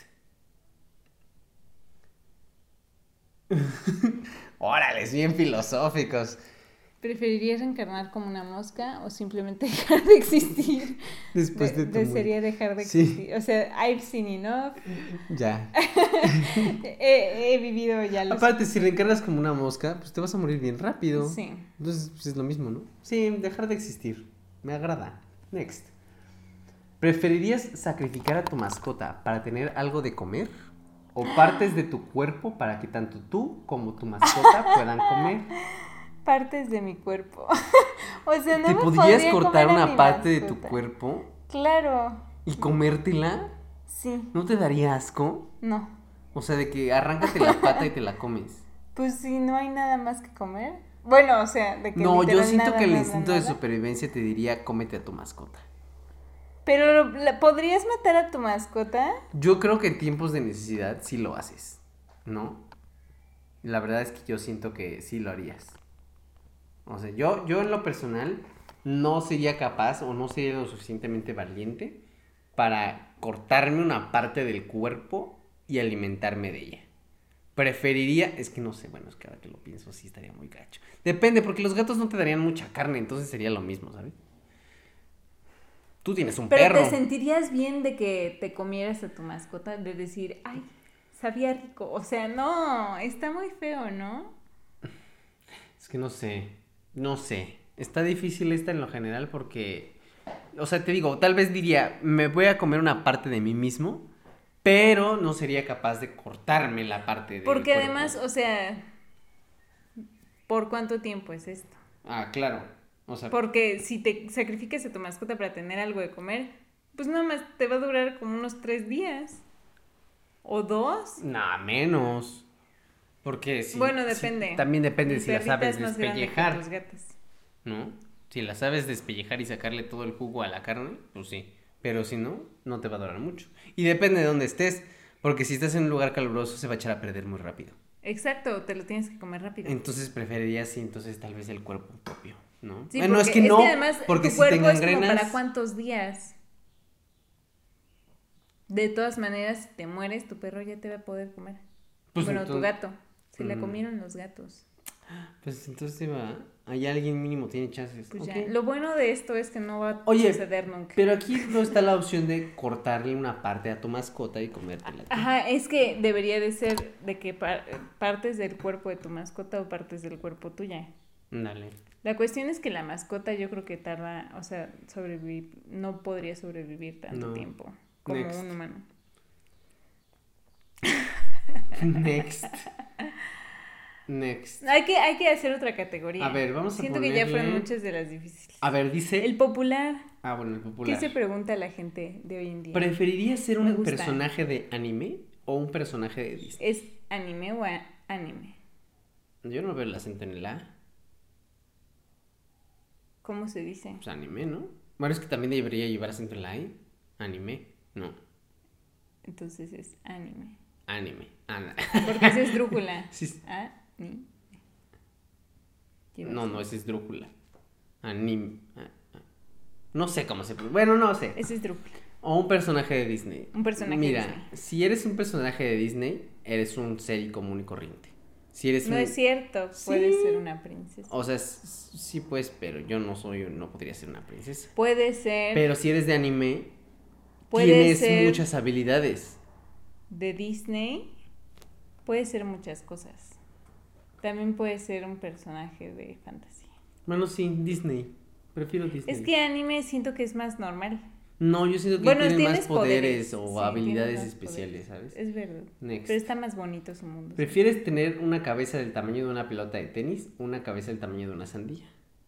Órale, bien filosóficos. ¿Preferirías reencarnar como una mosca o simplemente dejar de existir? Después de, tu de mu- sería dejar de Sí. existir. O sea, I've seen enough. Ya. he, he vivido ya los... Aparte, si reencarnas como una mosca, pues te vas a morir bien rápido. Sí. Entonces, pues es lo mismo, ¿no? Sí, dejar de existir. Me agrada. Next. ¿Preferirías sacrificar a tu mascota para tener algo de comer? ¿O partes de tu cuerpo para que tanto tú como tu mascota puedan comer? Partes de mi cuerpo. O sea, no ¿Te me podrías podría cortar comer a una mi parte de tu mascota. cuerpo Claro. y comértela? Sí. ¿No te daría asco? No. O sea, de que arráncate la pata y te la comes. Pues si no hay nada más que comer. Bueno, o sea, de que No, yo literal siento nada, que el nada, instinto de nada. supervivencia te diría cómete a tu mascota. Pero, ¿la- ¿podrías matar a tu mascota? Yo creo que en tiempos de necesidad sí lo haces, ¿no? La verdad es que yo siento que sí lo harías. O sea, yo, yo en lo personal no sería capaz o no sería lo suficientemente valiente para cortarme una parte del cuerpo y alimentarme de ella. Preferiría, es que no sé, bueno, es que ahora que lo pienso sí estaría muy gacho. Depende, porque los gatos no te darían mucha carne, entonces sería lo mismo, ¿sabes? Tú tienes un Pero perro. ¿te sentirías bien de que te comieras a tu mascota? De decir, ay, sabía rico. O sea, no, está muy feo, ¿no? Es que no sé, no sé. Está difícil esta en lo general porque, o sea, te digo, tal vez diría, me voy a comer una parte de mí mismo, pero no sería capaz de cortarme la parte de Porque además, o sea, ¿por cuánto tiempo es esto? Ah, claro. O sea, Porque si te sacrificas a tu mascota para tener algo de comer, pues nada más te va a durar como unos tres días. ¿O dos? nada menos. Porque si, Bueno, si- depende. también depende Mi si la perrita sabes es más grande que despellejar, tus gatos. ¿no? Si la sabes despellejar y sacarle todo el jugo a la carne, pues sí. Pero si no, no te va a durar mucho. Y depende de dónde estés, porque si estás en un lugar caluroso se va a echar a perder muy rápido. Exacto, te lo tienes que comer rápido. Entonces preferiría sí, entonces tal vez el cuerpo propio, ¿no? Sí, bueno, porque es que no, además porque tu si te cuerpo es como engangrenas, para cuántos días. De todas maneras, si te mueres, tu perro ya te va a poder comer. Pues bueno, tu entonces- gato. Se la Mm. comieron los gatos. pues entonces se va, ahí alguien mínimo tiene chances. Pues Ok. ya. Lo bueno de esto es que no va a Oye, suceder nunca. Pero aquí no está la opción de cortarle una parte a tu mascota y comértela. tú. Ajá, es que debería de ser de que par- partes del cuerpo de tu mascota o partes del cuerpo tuya. Dale. La cuestión es que la mascota yo creo que tarda, o sea, sobrevivir, no podría sobrevivir tanto No. tiempo como Next. un humano. Next. Next. Hay que, hay que hacer otra categoría. A ver, vamos a Siento que ya fueron ponerle- muchas de las difíciles. A ver, dice. El popular. Ah, bueno, el popular. ¿Qué se pregunta la gente de hoy en día? ¿Preferirías ser Me un gusta. personaje de anime o un personaje de Disney? ¿Es anime o a- anime? Yo no veo el acento en el A. ¿Cómo se dice? Pues anime, ¿no? Bueno, es que también debería llevar acento en la E. Anime. No. Entonces es anime. Anime. Anda. Porque es esdrújula. Sí. Anime. Lleva No, así. no, ese es drújula. Anime. ah, ah. No sé cómo se pronuncia. Bueno, no sé. Es esdrújula. O un personaje de Disney. Un personaje de Mira, Disney. si eres un personaje de Disney, eres un ser común y corriente. Si eres No un... es cierto, puede Sí. ser una princesa. O sea, s- sí pues, pero yo no soy, no podría ser una princesa. Puede ser Pero si eres de anime, Puede tienes ser- muchas habilidades. de Disney, puede ser muchas cosas. También puede ser un personaje de fantasía. Bueno, sí, Disney. Prefiero Disney. Es que anime siento que es más normal. No, yo siento que Bueno, tiene tienes más poderes, poderes, o sí, habilidades tienes más especiales, poderes. ¿sabes? Es verdad. Next. Pero está más bonito su mundo. ¿Prefieres tener una cabeza del tamaño de una pelota de tenis o una cabeza del tamaño de una sandía?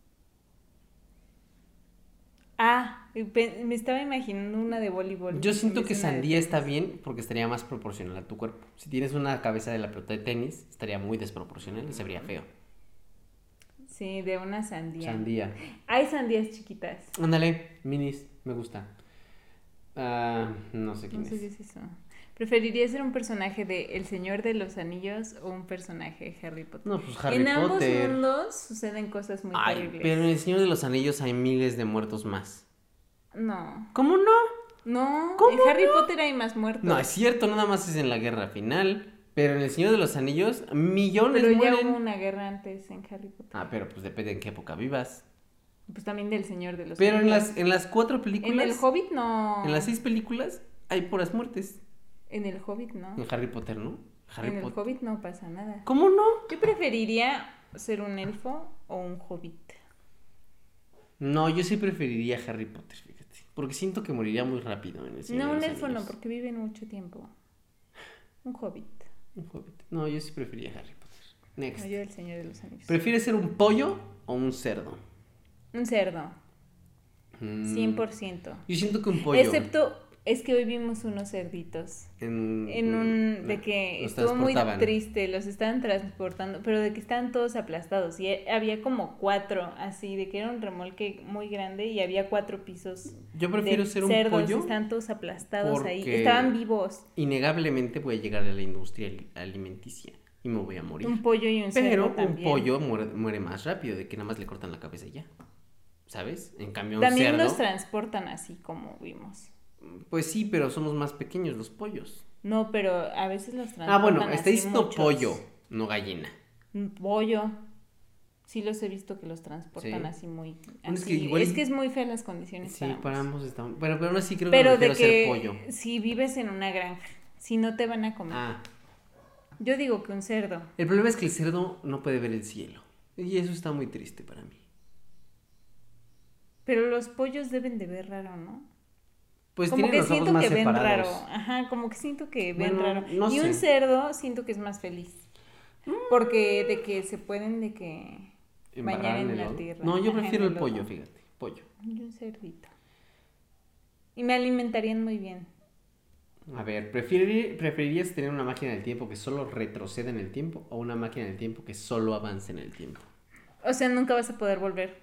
Ah, pe- me estaba imaginando una de voleibol. Yo en siento vez que de una de sandía está tenis. bien porque estaría más proporcional a tu cuerpo. Si tienes una cabeza de la pelota de tenis, estaría muy desproporcional y se vería feo. Sí, de una sandía. Sandía. Hay sandías chiquitas. Ándale, minis, me gusta. Ah, no sé quién No sé es. qué es eso. ¿Preferirías ser un personaje de El Señor de los Anillos o un personaje de Harry Potter? No, pues Harry en ambos Potter. mundos suceden cosas muy Ay, terribles. pero en El Señor de los Anillos hay miles de muertos más. No. ¿Cómo no? No, ¿Cómo en Harry Potter hay más muertos. No, es cierto, nada más es en la guerra final. Pero en El Señor de los Anillos, millones Pero ya mueren. hubo una guerra antes en Harry Potter. Ah, pero pues depende en qué época vivas. Pues también del Señor de los Pero en Anillos. las, en las cuatro En películas, el Hobbit no. en las seis películas, hay puras muertes. En el Hobbit no. En Harry Potter, ¿no? Harry En el Potter. Hobbit no pasa nada. ¿Cómo no? Yo preferiría ser un elfo o un hobbit. No, yo sí preferiría Harry Potter, fíjate. Porque siento que moriría muy rápido en El Señor No, de un los elfo no, Anillos. porque viven mucho tiempo. Un hobbit. Un hobbit. No, yo sí preferiría Harry Potter. Next. No, yo el Señor de los Anillos. ¿Prefieres ser un pollo o un cerdo? Un cerdo, Mm, cien por ciento. Yo siento que un pollo. Excepto, es que hoy vimos unos cerditos. En, En un, la- de que los estuvo muy transportaban. triste, los estaban transportando, pero de que estaban todos aplastados. Y había como cuatro, así, de que era un remolque muy grande y había cuatro pisos. Yo prefiero de ser un cerdos, pollo. estaban todos aplastados ahí. porque Estaban vivos. Innegablemente voy a llegar a la industria ali- alimenticia y me voy a morir. Un pollo y un cerdo Pero un también. pollo muere, muere más rápido, de que nada más le cortan la cabeza y ya. ¿Sabes? En cambio, un También cerdo. los transportan así como vimos. Pues sí, pero somos más pequeños los pollos. No, pero a veces los transportan Ah, bueno, así está diciendo muchos. pollo, no gallina. Un pollo. Sí los he visto que los transportan Sí. así muy... Bueno, es así. que igual- Es que es muy fea las condiciones Sí, para ambos. para ambos estamos. Pero, pero aún así creo Pero que de prefiero que ser pollo. si vives en una granja, si no te van a comer. Ah, Yo digo que un cerdo. el problema es que el cerdo no puede ver el cielo. Y eso está muy triste para mí. Pero los pollos deben de ver raro, ¿no? Pues Como tienen que los ojos siento más que ven separados. raro. Ajá, como que siento que ven Bueno, raro. no y un sé. cerdo siento que es más feliz. Porque de que se pueden de que Embarrar bañar en el la lodo. tierra. No, yo Ajá, prefiero en el pollo, lodo. fíjate. Pollo. Y un cerdito. Y me alimentarían muy bien. A ver, ¿preferi- ¿preferirías tener una máquina del tiempo que solo retroceda en el tiempo o una máquina del tiempo que solo avance en el tiempo? O sea, nunca vas a poder volver.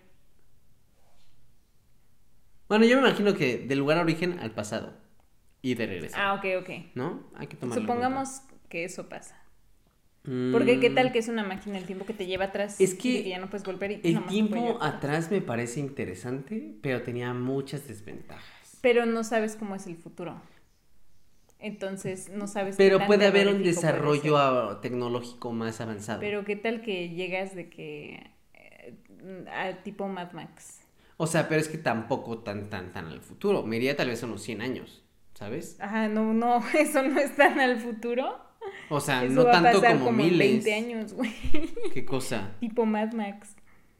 Bueno, yo me imagino que del lugar origen al pasado y de regreso. Ah, ok, ok. ¿No? Hay que tomarlo en Supongamos que eso pasa. cuenta. Porque qué Mm, tal que es una máquina del tiempo que te lleva atrás Es y que de que ya no puedes volver y El nomás te puede tiempo llevar para atrás me parece interesante, pero tenía muchas desventajas. Pero no sabes cómo es el futuro. Entonces no sabes qué Pero tan puede haber un terrorífico puede desarrollo ser. a- tecnológico más avanzado. Pero qué tal que llegas de que eh, a tipo Mad Max. O sea, pero es que tampoco tan, tan, tan al futuro. Me iría tal vez unos cien años, ¿sabes? Ajá, no, no, eso no es tan al futuro. O sea, Eso no va a tanto pasar como, como en miles. veinte años, güey. ¿Qué cosa? Tipo Mad Max.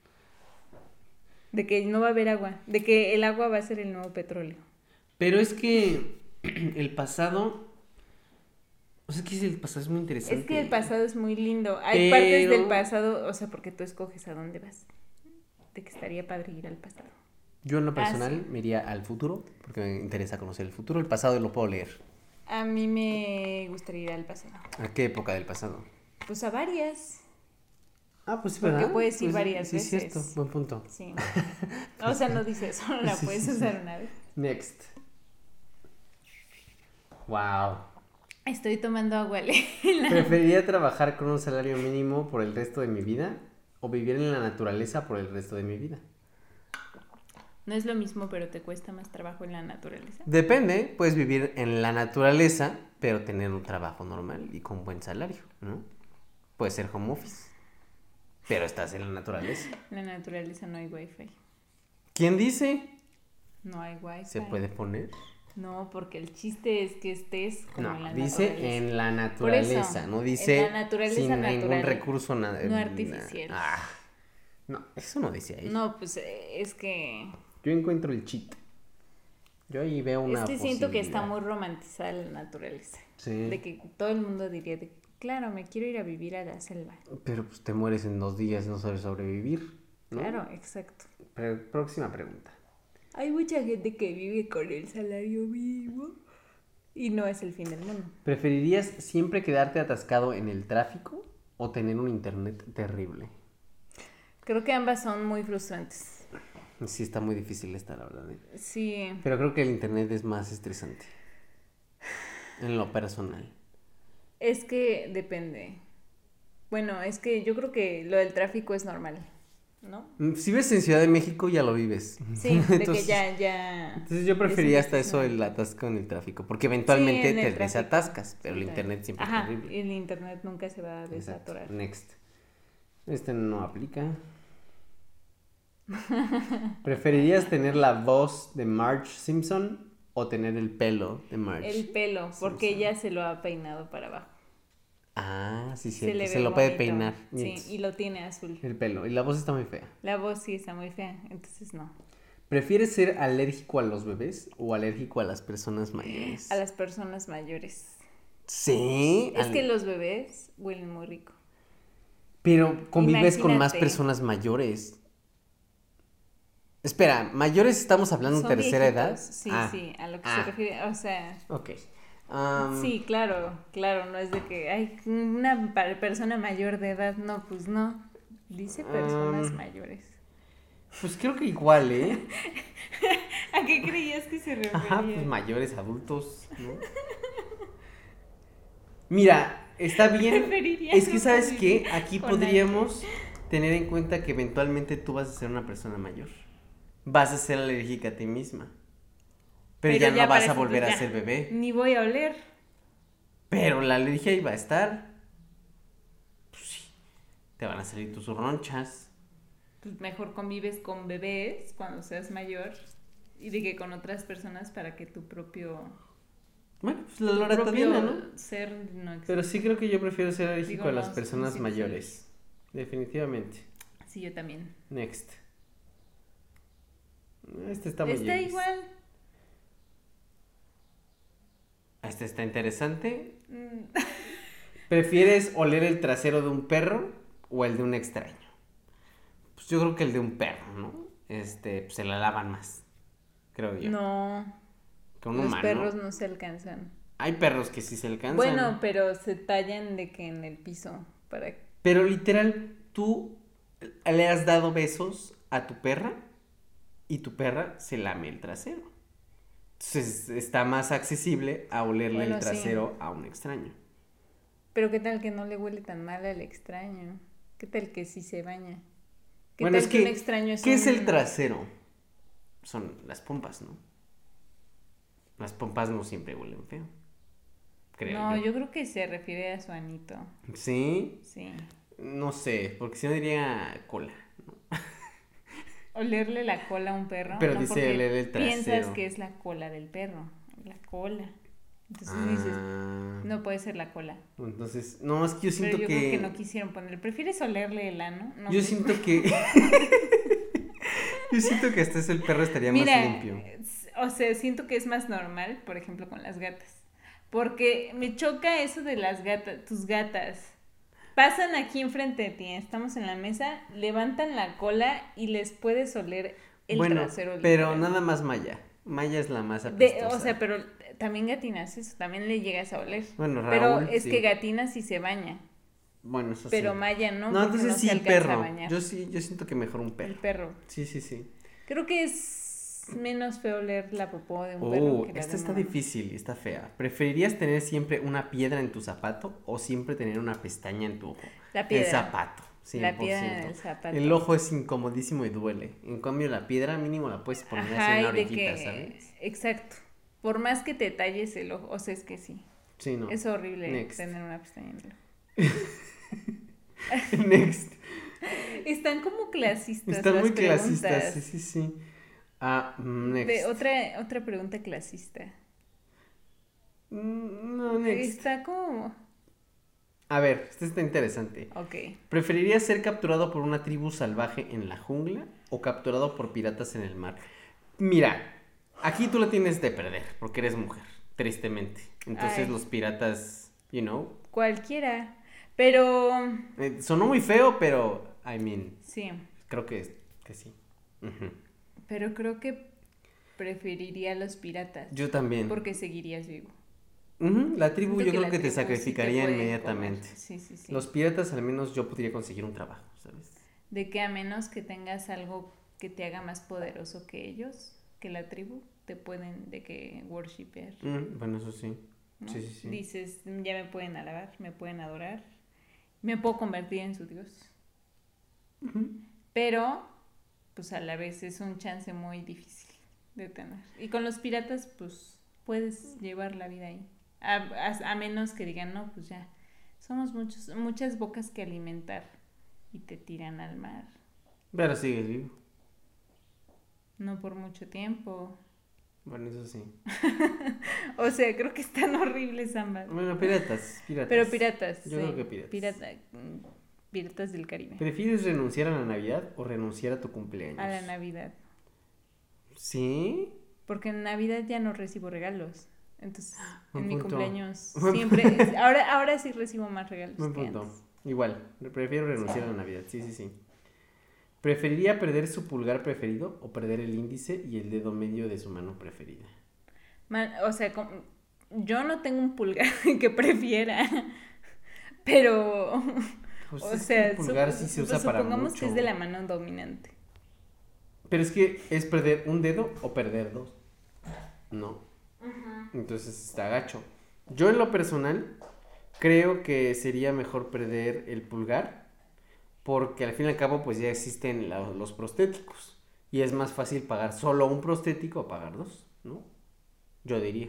De que no va a haber agua. De que el agua va a ser el nuevo petróleo. Pero es que el pasado... O sea, que el pasado es muy interesante. Es que el pasado es muy lindo. Hay Pero- partes del pasado, o sea, porque tú escoges a dónde vas. De que estaría padre ir al pasado. Yo en lo Ah, personal sí. me iría al futuro, porque me interesa conocer el futuro. El pasado lo puedo leer. A mí me gustaría ir al pasado. ¿A qué época del pasado? Pues a varias. Ah, pues sí, Porque ¿verdad? puedes ir Pues, varias sí, es veces. cierto, buen punto. Sí. O sea, no dice eso, la Sí, puedes sí, sí. usar una vez. Next. Wow. Estoy tomando agua. Le- ¿Preferiría trabajar con un salario mínimo por el resto de mi vida o vivir en la naturaleza por el resto de mi vida? No es lo mismo, pero te cuesta más trabajo en la naturaleza. Depende, puedes vivir en la naturaleza, pero tener un trabajo normal y con buen salario, ¿no? Puede ser home office, pero estás en la naturaleza. En la naturaleza no hay wifi. ¿Quién dice? No hay wifi. ¿Se puede poner? No, porque el chiste es que estés como en No, la dice naturaleza. en la Por naturaleza, eso, no dice en la naturaleza sin ningún natural, recurso na- no artificial. Ah, No, eso no decía ella. No, pues eh, es que... Yo encuentro el cheat. Yo ahí veo una Es que siento que está posibilidad. muy romantizada la naturaleza. Sí. De que todo el mundo diría de, claro, me quiero ir a vivir a la selva. Pero pues te mueres en dos días y no sabes sobrevivir, ¿no? Claro, exacto. Pre- próxima pregunta. Hay mucha gente que vive con el salario mínimo y no es el fin del mundo. ¿Preferirías siempre quedarte atascado en el tráfico o tener un internet terrible? Creo que ambas son muy frustrantes. Sí, está muy difícil esta, la verdad. ¿eh? Sí. Pero creo que el internet es más estresante. En lo personal. Es que depende. Bueno, es que yo creo que lo del tráfico es normal, ¿no? Si vives en Ciudad de México, ya lo vives. Sí, de entonces, que ya, ya... Entonces yo prefería hasta es eso normal. el atasco en el tráfico. Porque eventualmente Sí, en el te tráfico. desatascas. Pero Sí, el también. internet siempre Ajá, es terrible. el internet nunca se va a Exacto. desatorar. Next. Este no aplica. ¿Preferirías tener la voz de Marge Simpson o tener el pelo de Marge? El pelo, porque Simpson. ella se lo ha peinado para abajo. Ah, sí, Se cierto. le Se, ve lo puede bonito. peinar. Sí, Yes. y lo tiene azul. El pelo. Y la voz está muy fea. La voz sí está muy fea, entonces no. ¿Prefieres ser alérgico a los bebés o alérgico a las personas mayores? A las personas mayores. Sí. Es al- que los bebés huelen muy rico. Pero convives con más Imagínate. personas mayores. Espera, ¿mayores estamos hablando Son tercera viejitos. edad? Sí, Ah, sí, a lo que ah. se refiere, o sea... Ok. Um, Sí, claro, claro, no es de que hay una pa- persona mayor de edad, no, pues no. Dice personas Um, mayores. Pues creo que igual, ¿eh? ¿A qué creías que se refería? Ajá, pues mayores, adultos, ¿no? Mira, está bien. Preferiría Es que, no ¿sabes convivir qué? Aquí con podríamos tener en cuenta que eventualmente tú vas a ser una persona mayor. Vas a ser alérgica a ti misma. Pero, ya, no para vas a ese volver a entonces ser ya bebé. Ni voy a oler. Pero la alergia iba a estar. Pues sí. Te van a salir tus ronchas. Pues mejor convives con bebés cuando seas mayor y de que con otras personas para que tu propio, Bueno, pues la tu loratadina, propio ¿no? ser no exista. Pero sí creo que yo prefiero ser alérgico Digo, a las no, personas sí, sí, mayores. Definitivamente. Sí, yo también. Next. Este está muy Está X. igual. Este está interesante. Mm, ¿Prefieres oler el trasero de un perro o el de un extraño? Pues yo creo que el de un perro, ¿no? Este, pues se la lavan más, creo yo. No, Que un los humano. perros no se alcanzan. Hay perros que sí se alcanzan. Bueno, pero se tallan de que en el piso para Pero literal, tú le has dado besos a tu perra y tu perra se lame el trasero. Entonces está más accesible a olerle Bueno, el sí. trasero a un extraño. Pero qué tal que no le huele tan mal al extraño. ¿Qué tal que sí se baña? ¿Qué Bueno, tal es que, un extraño es ¿qué es el un- trasero? Son las pompas, ¿no? Las pompas no siempre huelen feo. Creo No, yo. yo creo que se refiere a su anito. ¿Sí? Sí. No sé, porque si no diría cola. Olerle la cola a un perro. Pero no, dice porque oler el piensas trasero. que es la cola del perro. La cola. Entonces dices, Ah, no puede ser la cola. entonces, no, es que yo siento Pero yo que... creo que no quisieron poner. ¿Prefieres olerle el ano? No, Yo pues- siento que... Yo siento que hasta eso el perro estaría Mira, más limpio. s- o sea, siento que es más normal, por ejemplo, con las gatas. Porque me choca eso de las gatas, tus gatas. Pasan aquí enfrente de ti, estamos en la mesa, levantan la cola y les puedes oler el Bueno, trasero. pero literal. nada más Maya. Maya es la más De, apestosa. o sea, pero también gatinas, eso también le llegas a oler. Bueno, Pero Raúl, es sí. que Gatina sí se baña, Bueno, eso pero sí. Maya no, No, porque entonces no sí, se alcanza a perro. bañar. Yo sí, yo siento que mejor un El perro. perro. Sí, sí, sí. Creo que es menos feo oler la popó de un perro Oh, que la esta de un está humano. difícil y está fea. ¿Preferirías tener siempre una piedra en tu zapato o siempre tener una pestaña en tu ojo? La piedra. El zapato, cien por La ciento. piedra en el zapato. El ojo es incomodísimo y duele. En cambio, la piedra mínimo la puedes poner así en Ajá, la y de orillita, que... ¿sabes? Exacto. Por más que te talles el ojo, o sea, es que sí. Sí, no. Es horrible Next. tener una pestaña en el ojo. Next. Están como clasistas Están las muy clasistas, preguntas. sí, sí, sí. Ah, mm, next. De otra, otra pregunta clasista. Mm, No, next. Está como... A ver, este está interesante. Ok. ¿Preferirías ser capturado por una tribu salvaje en la jungla o capturado por piratas en el mar? Mira, aquí tú la tienes de perder porque eres mujer, tristemente. Entonces Ay. los piratas, you know. Cualquiera. Pero. Eh, sonó muy feo, pero, I mean, Sí. creo que, que sí. Ujú. Pero creo que preferiría a los piratas. Yo también. Porque seguirías vivo. Ujú, la tribu Siento yo que creo la que te tribu sí te sacrificaría pueden inmediatamente. comer. Sí, sí, sí. Los piratas al menos yo podría conseguir un trabajo, ¿sabes? De que a menos que tengas algo que te haga más poderoso que ellos, que la tribu, te pueden de que worshipear. Mm, bueno, eso sí. ¿No? Sí, sí, sí. Dices, ya me pueden alabar, me pueden adorar, me puedo convertir en su dios. Ujú. Pero, pues a la vez es un chance muy difícil de tener. Y con los piratas, pues puedes llevar la vida ahí. A, a, a menos que digan, no, pues ya, somos muchos, muchas bocas que alimentar y te tiran al mar. Pero sigues vivo. No por mucho tiempo. Bueno, eso sí. O sea, creo que están horribles ambas. Bueno, piratas, piratas. Pero piratas. Yo sí. creo que piratas. Pirata, mm, piratas del Caribe. ¿Prefieres renunciar a la Navidad o renunciar a tu cumpleaños? A la Navidad. ¿Sí? Porque en Navidad ya no recibo regalos. Entonces, Buen en mi punto. cumpleaños Buen siempre. Ahora, ahora sí recibo más regalos Buen que punto. antes. Igual, prefiero renunciar a la Navidad, sí, sí, sí. ¿Preferiría perder su pulgar preferido o perder el índice y el dedo medio de su mano preferida? Man, o sea, com- yo no tengo un pulgar que prefiera. Pero. Pues o es sea, que el pulgar sup- sí se pues usa para supongamos mucho. que es de la mano dominante. Pero es que es perder un dedo o perder dos. No. Entonces está gacho. Yo en lo personal creo que sería mejor perder el pulgar porque al fin y al cabo pues ya existen la- los prostéticos y es más fácil pagar solo un prostético o pagar dos, ¿no? Yo diría.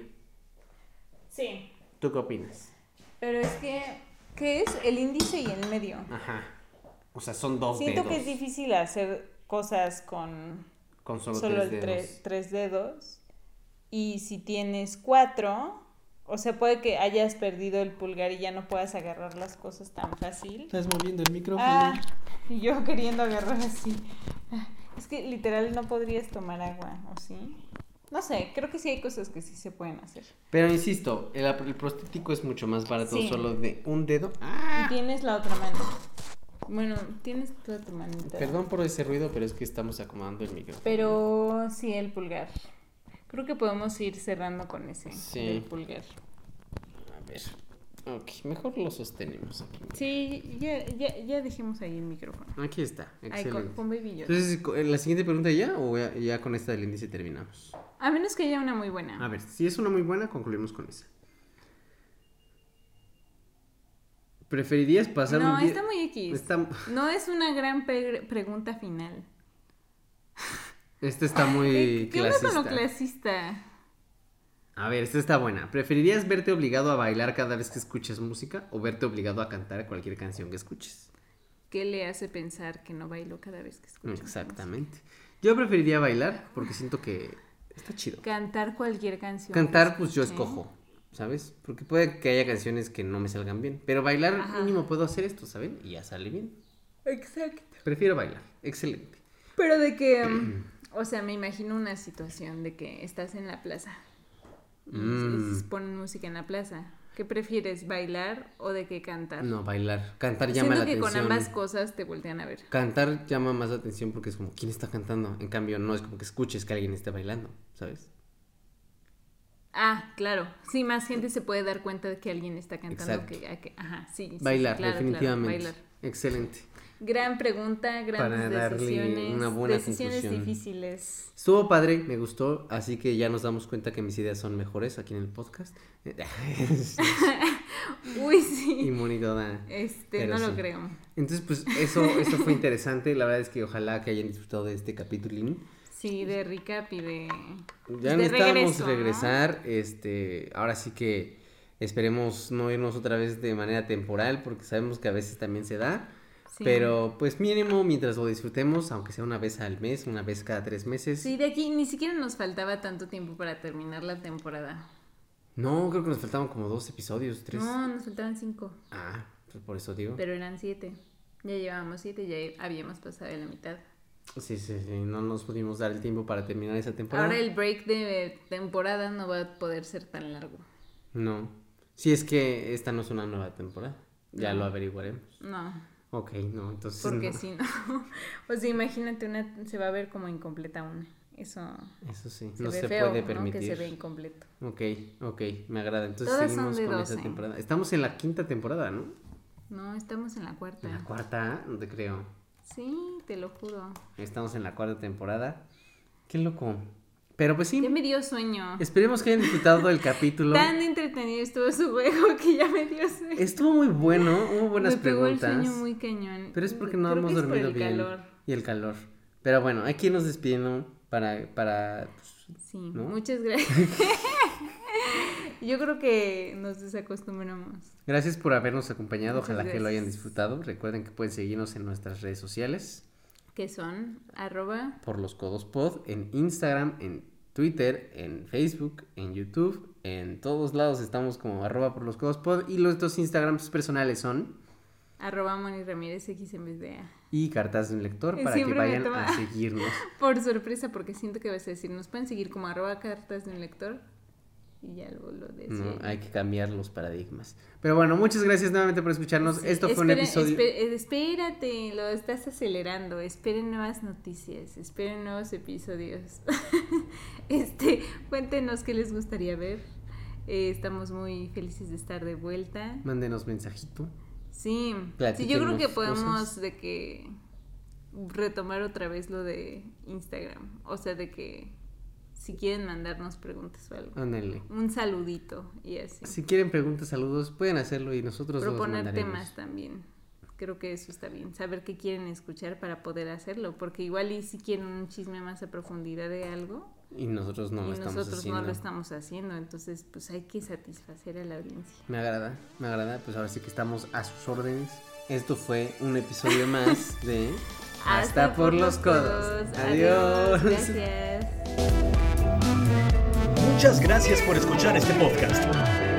Sí. ¿Tú qué opinas? Pero es que. ¿Qué es? El índice y el medio. Ajá. O sea, son dos Siento dedos que es difícil hacer cosas con con solo, solo tres el dedos. tre- tres dedos. Y si tienes cuatro, o sea, puede que hayas perdido el pulgar y ya no puedas agarrar las cosas tan fácil. Estás moviendo el micrófono. Ah, y yo queriendo agarrar así. Ah, es que literal no podrías tomar agua, ¿o sí? No sé, creo que sí hay cosas que sí se pueden hacer. Pero insisto, el, el prostético es mucho más barato Sí. solo de un dedo. Y tienes la otra mano. Bueno, tienes toda tu manita. Perdón por ese ruido, pero es que estamos acomodando el micrófono. Pero sí, el pulgar. Creo que podemos ir cerrando con ese Sí. del pulgar. A ver. Ok, mejor lo sostenemos aquí. Sí, ya, ya, ya dejemos ahí el micrófono. Aquí está, Ahí excelente. con, con Baby Yoda. Entonces, co- ¿la siguiente pregunta ya o ya, ya con esta del índice terminamos? A menos que haya una muy buena. A ver, si es una muy buena, concluimos con esa. ¿Preferirías pasar No, un día...? está muy X. Está- No es una gran pe- pregunta final. Esta está muy ¿Qué, ¿Qué onda con lo clasista. clasista? A ver, esta está buena. ¿Preferirías verte obligado a bailar cada vez que escuches música o verte obligado a cantar cualquier canción que escuches? ¿Qué le hace pensar que no bailo cada vez que escucho? Exactamente. Yo preferiría bailar porque siento que está chido. Cantar cualquier canción. Cantar, que pues yo escuche. escojo, ¿sabes? Porque puede que haya canciones que no me salgan bien. Pero bailar, Ajá. mínimo puedo hacer esto, ¿saben? Y ya sale bien. Exacto. Prefiero bailar. Excelente. Pero de que, um, o sea, me imagino una situación de que estás en la plaza y Mm. s- ponen música en la plaza. ¿Qué prefieres, bailar o de que cantar? No, bailar. Cantar llama Siento la que atención. con ambas cosas te voltean a ver. Cantar llama más la atención porque es como, ¿quién está cantando? En cambio, no es como que escuches que alguien esté bailando, ¿sabes? Ah, claro. Sí, más gente se puede dar cuenta de que alguien está cantando. Exacto. Que, a que- ajá, sí. sí, sí, Bailar, claro, claro, definitivamente. bailar. Excelente. Gran pregunta, grandes Para darle decisiones. una buena decisiones conclusión. difíciles. Estuvo padre, me gustó, así que ya nos damos cuenta que mis ideas son mejores aquí en el podcast. Uy, sí. Y Moni toda. Este, pero no sí. lo creo. Entonces, pues eso, eso fue interesante. La verdad es que ojalá que hayan disfrutado de este capítulo. Sí, de recap y de. Ya de necesitamos regreso, ¿no? regresar. Este, ahora sí que esperemos no irnos otra vez de manera temporal, porque sabemos que a veces también se da. Sí. Pero pues mínimo mientras lo disfrutemos, aunque sea una vez al mes, una vez cada tres meses. Sí, de aquí ni siquiera nos faltaba tanto tiempo para terminar la temporada. No, creo que nos faltaban como dos episodios, tres. No, nos faltaban cinco. Ah, Pues por eso digo. Pero eran siete. Ya llevábamos siete, ya habíamos pasado de la mitad. Sí, sí, sí, no nos pudimos dar el tiempo para terminar esa temporada. Ahora el break de temporada no va a poder ser tan largo. No. Si es que esta no es una nueva temporada. Ya no. lo averiguaremos. No. Ok, no, entonces Porque no. si no. O sea, imagínate, una se va a ver como incompleta una. Eso. Eso sí, se no ve se feo, puede ¿no? permitir. Que se ve incompleto. Ok, ok, me agrada. Entonces Todas seguimos son de con doce. esa temporada. Estamos en la quinta temporada, ¿no? No, estamos en la cuarta. En la cuarta, no te creo. Sí, te lo juro. Estamos en la cuarta temporada. Qué loco. Pero pues sí. Ya me dio sueño. Esperemos que hayan disfrutado del capítulo. Tan entretenido estuvo su juego que ya me dio sueño. Estuvo muy bueno, hubo buenas me pegó preguntas. el sueño muy cañón. Pero es porque no Creo hemos que es dormido por el bien. calor. Y el calor. Pero bueno, hay que irnos despidiendo para, para pues, Sí, ¿no? muchas gracias. Yo creo que nos desacostumbramos. Gracias por habernos acompañado. Muchas Ojalá gracias. que lo hayan disfrutado. Recuerden que pueden seguirnos en nuestras redes sociales. Que son arroba Por los codos pod, en Instagram, en Twitter, en Facebook, en YouTube, en todos lados estamos como arroba por los codos pod. Y los dos Instagrams personales son arroba Moni Ramírez X en vez de A. y cartas de un lector para Siempre que me vayan toma a seguirnos. por sorpresa, porque siento que vas a decir, nos pueden seguir como arroba cartas de un lector. Y ya luego lo decía. No, hay que cambiar los paradigmas. Pero bueno, muchas gracias nuevamente por escucharnos. Sí, Esto fue un esperen- episodio. espe- espérate, lo estás acelerando. Esperen nuevas noticias, esperen nuevos episodios. este, cuéntenos qué les gustaría ver. Eh, estamos muy felices de estar de vuelta. Mándenos mensajito. Sí, sí, yo creo que Platíquenos podemos cosas. de que retomar otra vez lo de Instagram. O sea, de que si quieren mandarnos preguntas o algo. Ándale. Un saludito y así. Si quieren preguntas, saludos, pueden hacerlo y nosotros los Proponer mandaremos. temas también. Creo que eso está bien. Saber qué quieren escuchar para poder hacerlo. Porque igual y si quieren un chisme más a profundidad de algo. Y nosotros no y lo estamos nosotros haciendo. no lo estamos haciendo. Entonces, pues hay que satisfacer a la audiencia. Me agrada, me agrada. Pues ahora sí que estamos a sus órdenes. Esto fue un episodio más de Hasta, por los codos. Adiós. Gracias. Muchas gracias por escuchar este podcast.